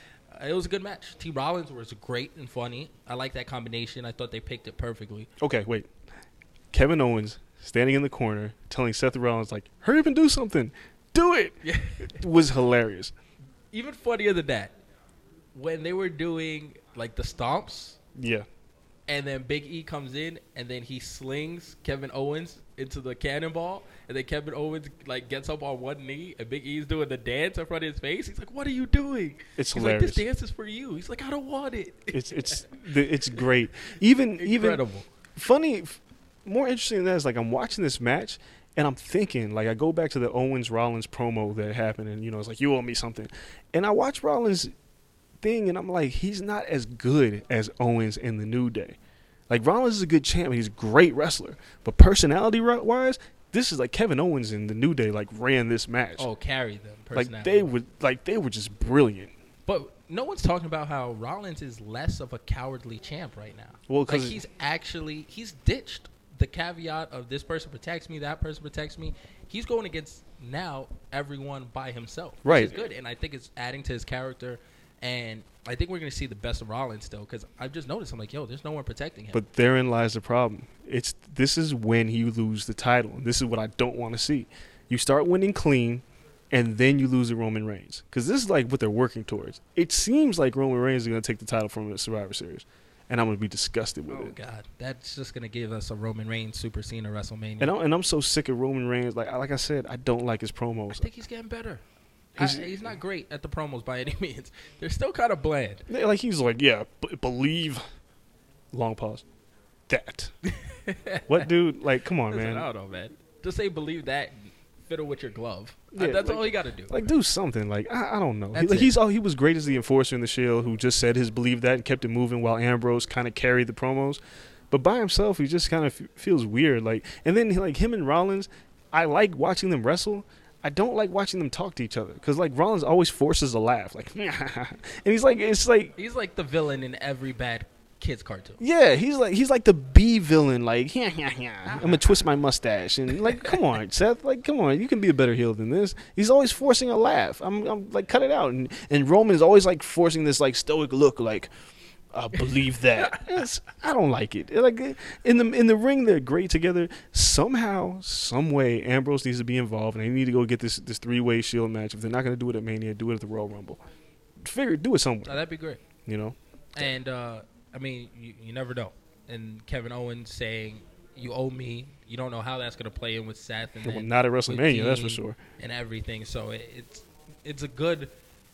it was a good match. T. Rollins was great and funny. I like that combination. I thought they picked it perfectly. Okay, wait. Kevin Owens standing in the corner telling Seth Rollins, like, hurry up and do something. Do it. Yeah. Was hilarious. Even funnier than that, when they were doing, like, the stomps, Yeah. and then Big E comes in, and then he slings Kevin Owens into the cannonball, and then Kevin Owens, like, gets up on one knee, and Big E's doing the dance in front of his face. He's like, what are you doing? It's He's hilarious. like, this dance is for you. He's like, I don't want it. It's it's the- it's great. Even even Incredible. funny, f- more interesting than that is like I'm watching this match and I'm thinking, like I go back to the Owens Rollins promo that happened, and you know it's like you owe me something, and I watch Rollins thing and I'm like he's not as good as Owens in the New Day. Like Rollins is a good champ, he's a great wrestler, but personality ri- wise, this is like Kevin Owens in the New Day like ran this match. Oh, carry them. like personality. they were like they were just brilliant. But no one's talking about how Rollins is less of a cowardly champ right now. Well, like 'cause- he's actually he's ditched the caveat of this person protects me, that person protects me. He's going against now everyone by himself, which Right. is good, and I think it's adding to his character. And I think we're going to see the best of Rollins still, because I've just noticed I'm like, yo, there's no one protecting him. But therein lies the problem. It's this is when you lose the title, and this is what I don't want to see. You start winning clean, and then you lose to Roman Reigns, because this is like what they're working towards. It seems like Roman Reigns is going to take the title from the Survivor Series, and I'm going to be disgusted with oh it. God, that's just going to give us a Roman Reigns Super Cena WrestleMania. And I'm, and I'm so sick of Roman Reigns. Like like I said, I don't like his I promos. think he's getting better. I, He's- he's not great at the promos by any means. They're still kind of bland. Like he's like, yeah, b- believe. Long pause. That. What, dude? Like, come on, Listen, man. I don't know, man. Just say believe that and fiddle with your glove. Uh, Yeah, that's like- all you got to do. Like, do something. Like, I, I don't know. He, That's like, it. he's all he was great as the enforcer in the Shield, who just said his believe that and kept it moving while Ambrose kind of carried the promos. But by himself, he just kind of f- feels weird. Like, and then like him and Rollins, I like watching them wrestle. I don't like watching them talk to each other because like Rollins always forces a laugh, like, and he's like, it's like. He's like the villain in every bad kids cartoon. Yeah, he's like he's like the B villain. Like, yeah, yeah, yeah. I'm gonna twist my mustache and like, come on, Seth. Like, come on, you can be a better heel than this. He's always forcing a laugh. I'm, I'm like, cut it out. And and Roman is always like forcing this like stoic look, like, I believe that. It's, I don't like it. Like in the in the ring, they're great together. Somehow, some way, Ambrose needs to be involved, and they need to go get this this three way Shield match. If they're not gonna do it at Mania, do it at the Royal Rumble. Figure, do it Oh, somewhere. that'd be great. You know. And uh, I mean, you, you never know. And Kevin Owens saying, "You owe me." You don't know how that's going to play in with Seth and Well, then not at with WrestleMania, that's for Dean sure. and everything. So it, it's it's a good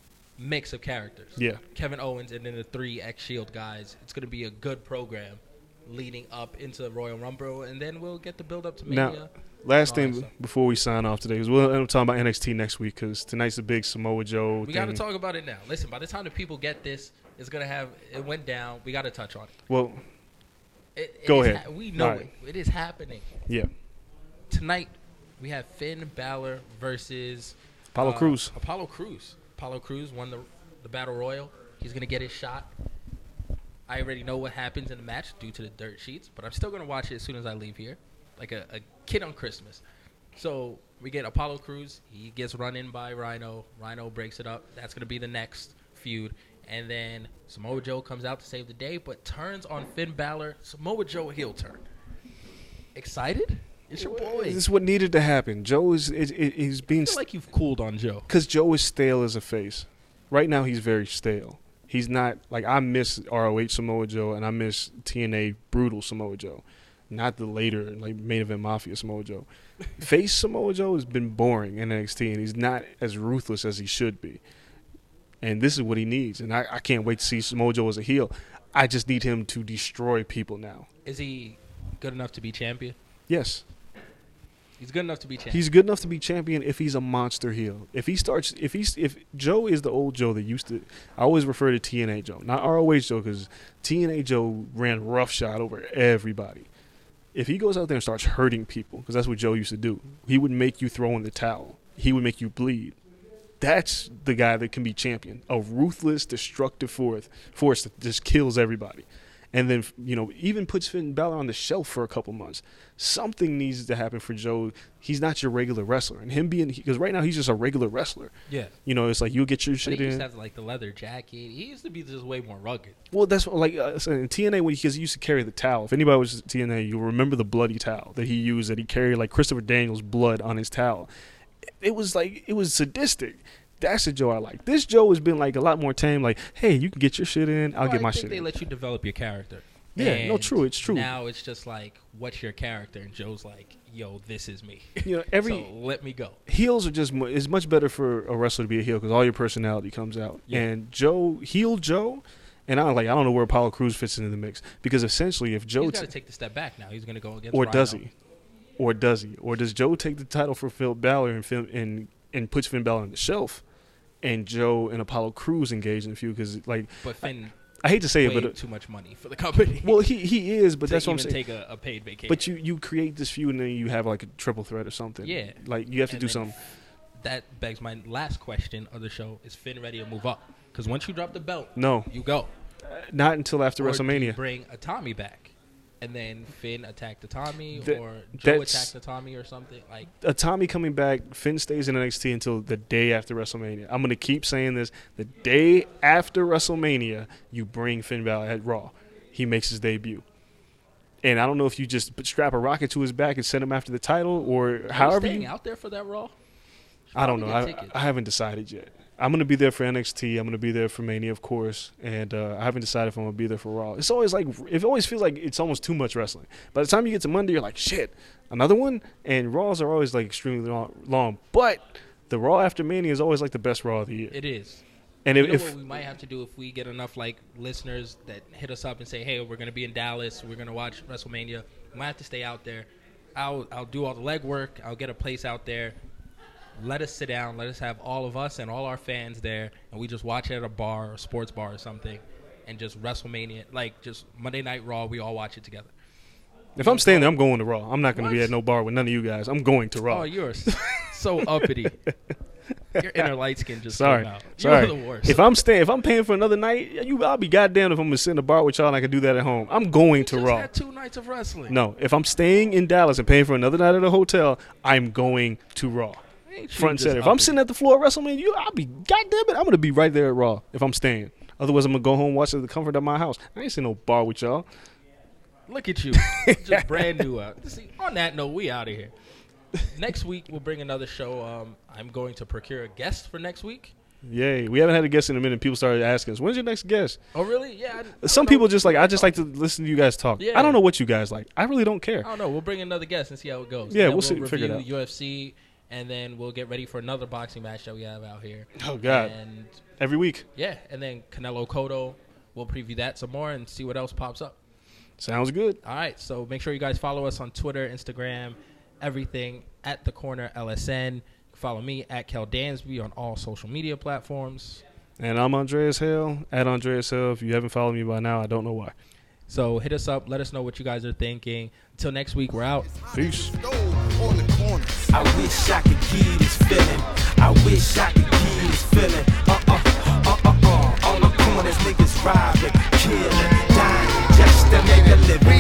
mix of characters. Yeah. Kevin Owens and then the three ex Shield guys. It's going to be a good program leading up into the Royal Rumble, and then we'll get the build up to Now, Mania. last and all that thing stuff. before we sign off today is we'll end up talking about N X T next week because tonight's the big Samoa Joe We thing. got to talk about it now. Listen, by the time the people get this, it's going to have it went down. We got to touch on it. Well, It, it Go is ahead. ha- we know All right. it. It is happening. yeah, Tonight, we have Finn Balor versus Apollo uh, Crews. Apollo Crews. Apollo Crews won the the Battle Royal. He's gonna get his shot. I already know what happens in the match due to the dirt sheets, but I'm still gonna watch it as soon as I leave here, like a, a kid on Christmas. So we get Apollo Crews. He gets run in by Rhino. Rhino breaks it up. That's gonna be the next feud. And then Samoa Joe comes out to save the day, but turns on Finn Balor. Samoa Joe heel turn. Excited? It's your boy. This is what needed to happen. Joe is it, it, he's being I feel like you've cooled on Joe. because Joe is stale as a face. Right now, he's very stale. He's not like I miss R O H Samoa Joe and I miss T N A brutal Samoa Joe, not the later like main event Mafia Samoa Joe. Face Samoa Joe has been boring in N X T and he's not as ruthless as he should be. And this is what he needs. And I, I can't wait to see Samoa Joe as a heel. I just need him to destroy people now. Is he good enough to be champion? Yes. He's good enough to be champion. He's good enough to be champion if he's a monster heel. If he starts, if he's, if Joe is the old Joe that used to, I always refer to T N A Joe, not R O H Joe, because T N A Joe ran roughshod over everybody. If he goes out there and starts hurting people, because that's what Joe used to do, he would make you throw in the towel. He would make you bleed. That's the guy that can be champion. A ruthless, destructive force, force that just kills everybody. And then, you know, even puts Finn Balor on the shelf for a couple months. Something needs to happen for Joe. He's not your regular wrestler. And him being, because right now he's just a regular wrestler. Yeah. You know, it's like you'll get your But shit he used in. to have like the leather jacket. He used to be just way more rugged. Well, that's what, like uh, so in T N A, when because he used to carry the towel. If anybody was T N A, you'll remember the bloody towel that he used, that he carried like Christopher Daniels' blood on his towel. It was like, it was sadistic. That's the Joe I like. This Joe has been like a lot more tame. Like, hey, you can get your shit in. I'll Well, get my I think shit they in. let you develop your character. Yeah, no, And true, it's true. Now it's just like, what's your character? And Joe's like, yo, this is me. You know, every so let me go. heels are just mu- it's much better for a wrestler to be a heel because all your personality comes out. Yeah. And Joe, heel Joe, and I don't like I don't know where Apollo Crews fits into the mix because essentially if Joe He's t- got to take the step back now. He's going to go against or Rhino. does he, or does he, or does Joe take the title for Finn Balor and Finn, and and puts Finn Balor on the shelf, and Joe and Apollo Crews engage in a feud because like But Finn I hate to say it, way but uh, too much money for the company. well he he is, but to that's what I'm even saying. take a, a paid vacation. But you you create this feud and then you have like a triple threat or something. Yeah. like you have to And do then something. That begs my last question of the show: is Finn ready to move up? Because once you drop the belt, No, you go. not until after Or do you WrestleMania. bring a Tommy back, and then Finn attack the Tommy, That- or Joe that's- attack the Tommy, or something like. A Tommy coming back, Finn stays in N X T until the day after WrestleMania. I'm going to keep saying this. The day after WrestleMania, you bring Finn Balor at Raw. He makes his debut. And I don't know if you just put- strap a rocket to his back and send him after the title or Are you however staying you... out there for that Raw? I don't know. Probably I, get tickets. I haven't decided yet. I'm going to be there for N X T. I'm going to be there for Mania, of course. And uh, I haven't decided if I'm going to be there for Raw. It's always like, it always feels like it's almost too much wrestling. By the time you get to Monday, you're like, shit, another one? And Raws are always like extremely long. long. But the Raw after Mania is always like the best Raw of the year. It is. And You if, know if what we might have to do if we get enough like listeners that hit us up and say, "Hey, we're going to be in Dallas. We're going to watch WrestleMania." We might have to stay out there. I'll I'll do all the legwork. I'll get a place out there. Let us sit down. Let us have all of us and all our fans there, and we just watch it at a bar or a sports bar or something, and just WrestleMania, like just Monday Night Raw. We all watch it together. if I'm staying there, I'm going to Raw. I'm not going to be What? at no bar with none of you guys. I'm going to Raw. Oh, you're s- so uppity. Your inner light skin just Sorry, came out. sorry. You're the worst. If I'm staying, if I'm paying for another night, you, I'll be goddamn if I'm gonna sit in a bar with y'all and I can do that at home. I'm going to just Raw. had two nights of wrestling. No, if I'm staying in Dallas and paying for another night at a hotel, I'm going to Raw. Ain't you Front just center. If I'm uppity? sitting at the floor at WrestleMania, you, I'll be goddamn it. I'm gonna be right there at Raw if I'm staying. Otherwise, I'm gonna go home, watch it at the comfort of my house. I ain't seen no bar with y'all. Look at you, just brand new out. See, on that note, we out of here. Next week we'll bring another show. Um, I'm going to procure a guest for next week. Yay. We haven't had a guest in a minute. People started asking us, when's your next guest? Oh, really? Yeah. I, I Some don't know. people just like, I just like to listen to you guys talk. Yeah. I don't know what you guys like. I really don't care. I don't know. We'll bring another guest and see how it goes. Yeah, And then we'll see- figure it review out. U F C, and then we'll get ready for another boxing match that we have out here. Oh, God. And Every week. yeah, and then Canelo Cotto. We'll preview that some more and see what else pops up. Sounds good. All right, so make sure you guys follow us on Twitter, Instagram, everything at The Corner L S N. Follow me at Kel Dansby on all social media platforms. And I'm Andreas Hale, at Andreas Hale. If you haven't followed me by now, I don't know why. So hit us up. Let us know what you guys are thinking. Until next week, we're out. Peace. On the corner. I wish I could keep this feeling. I wish I could keep this feeling. Uh uh uh uh uh on the corner. soon as niggas robbing, killing, dying, just to make a living.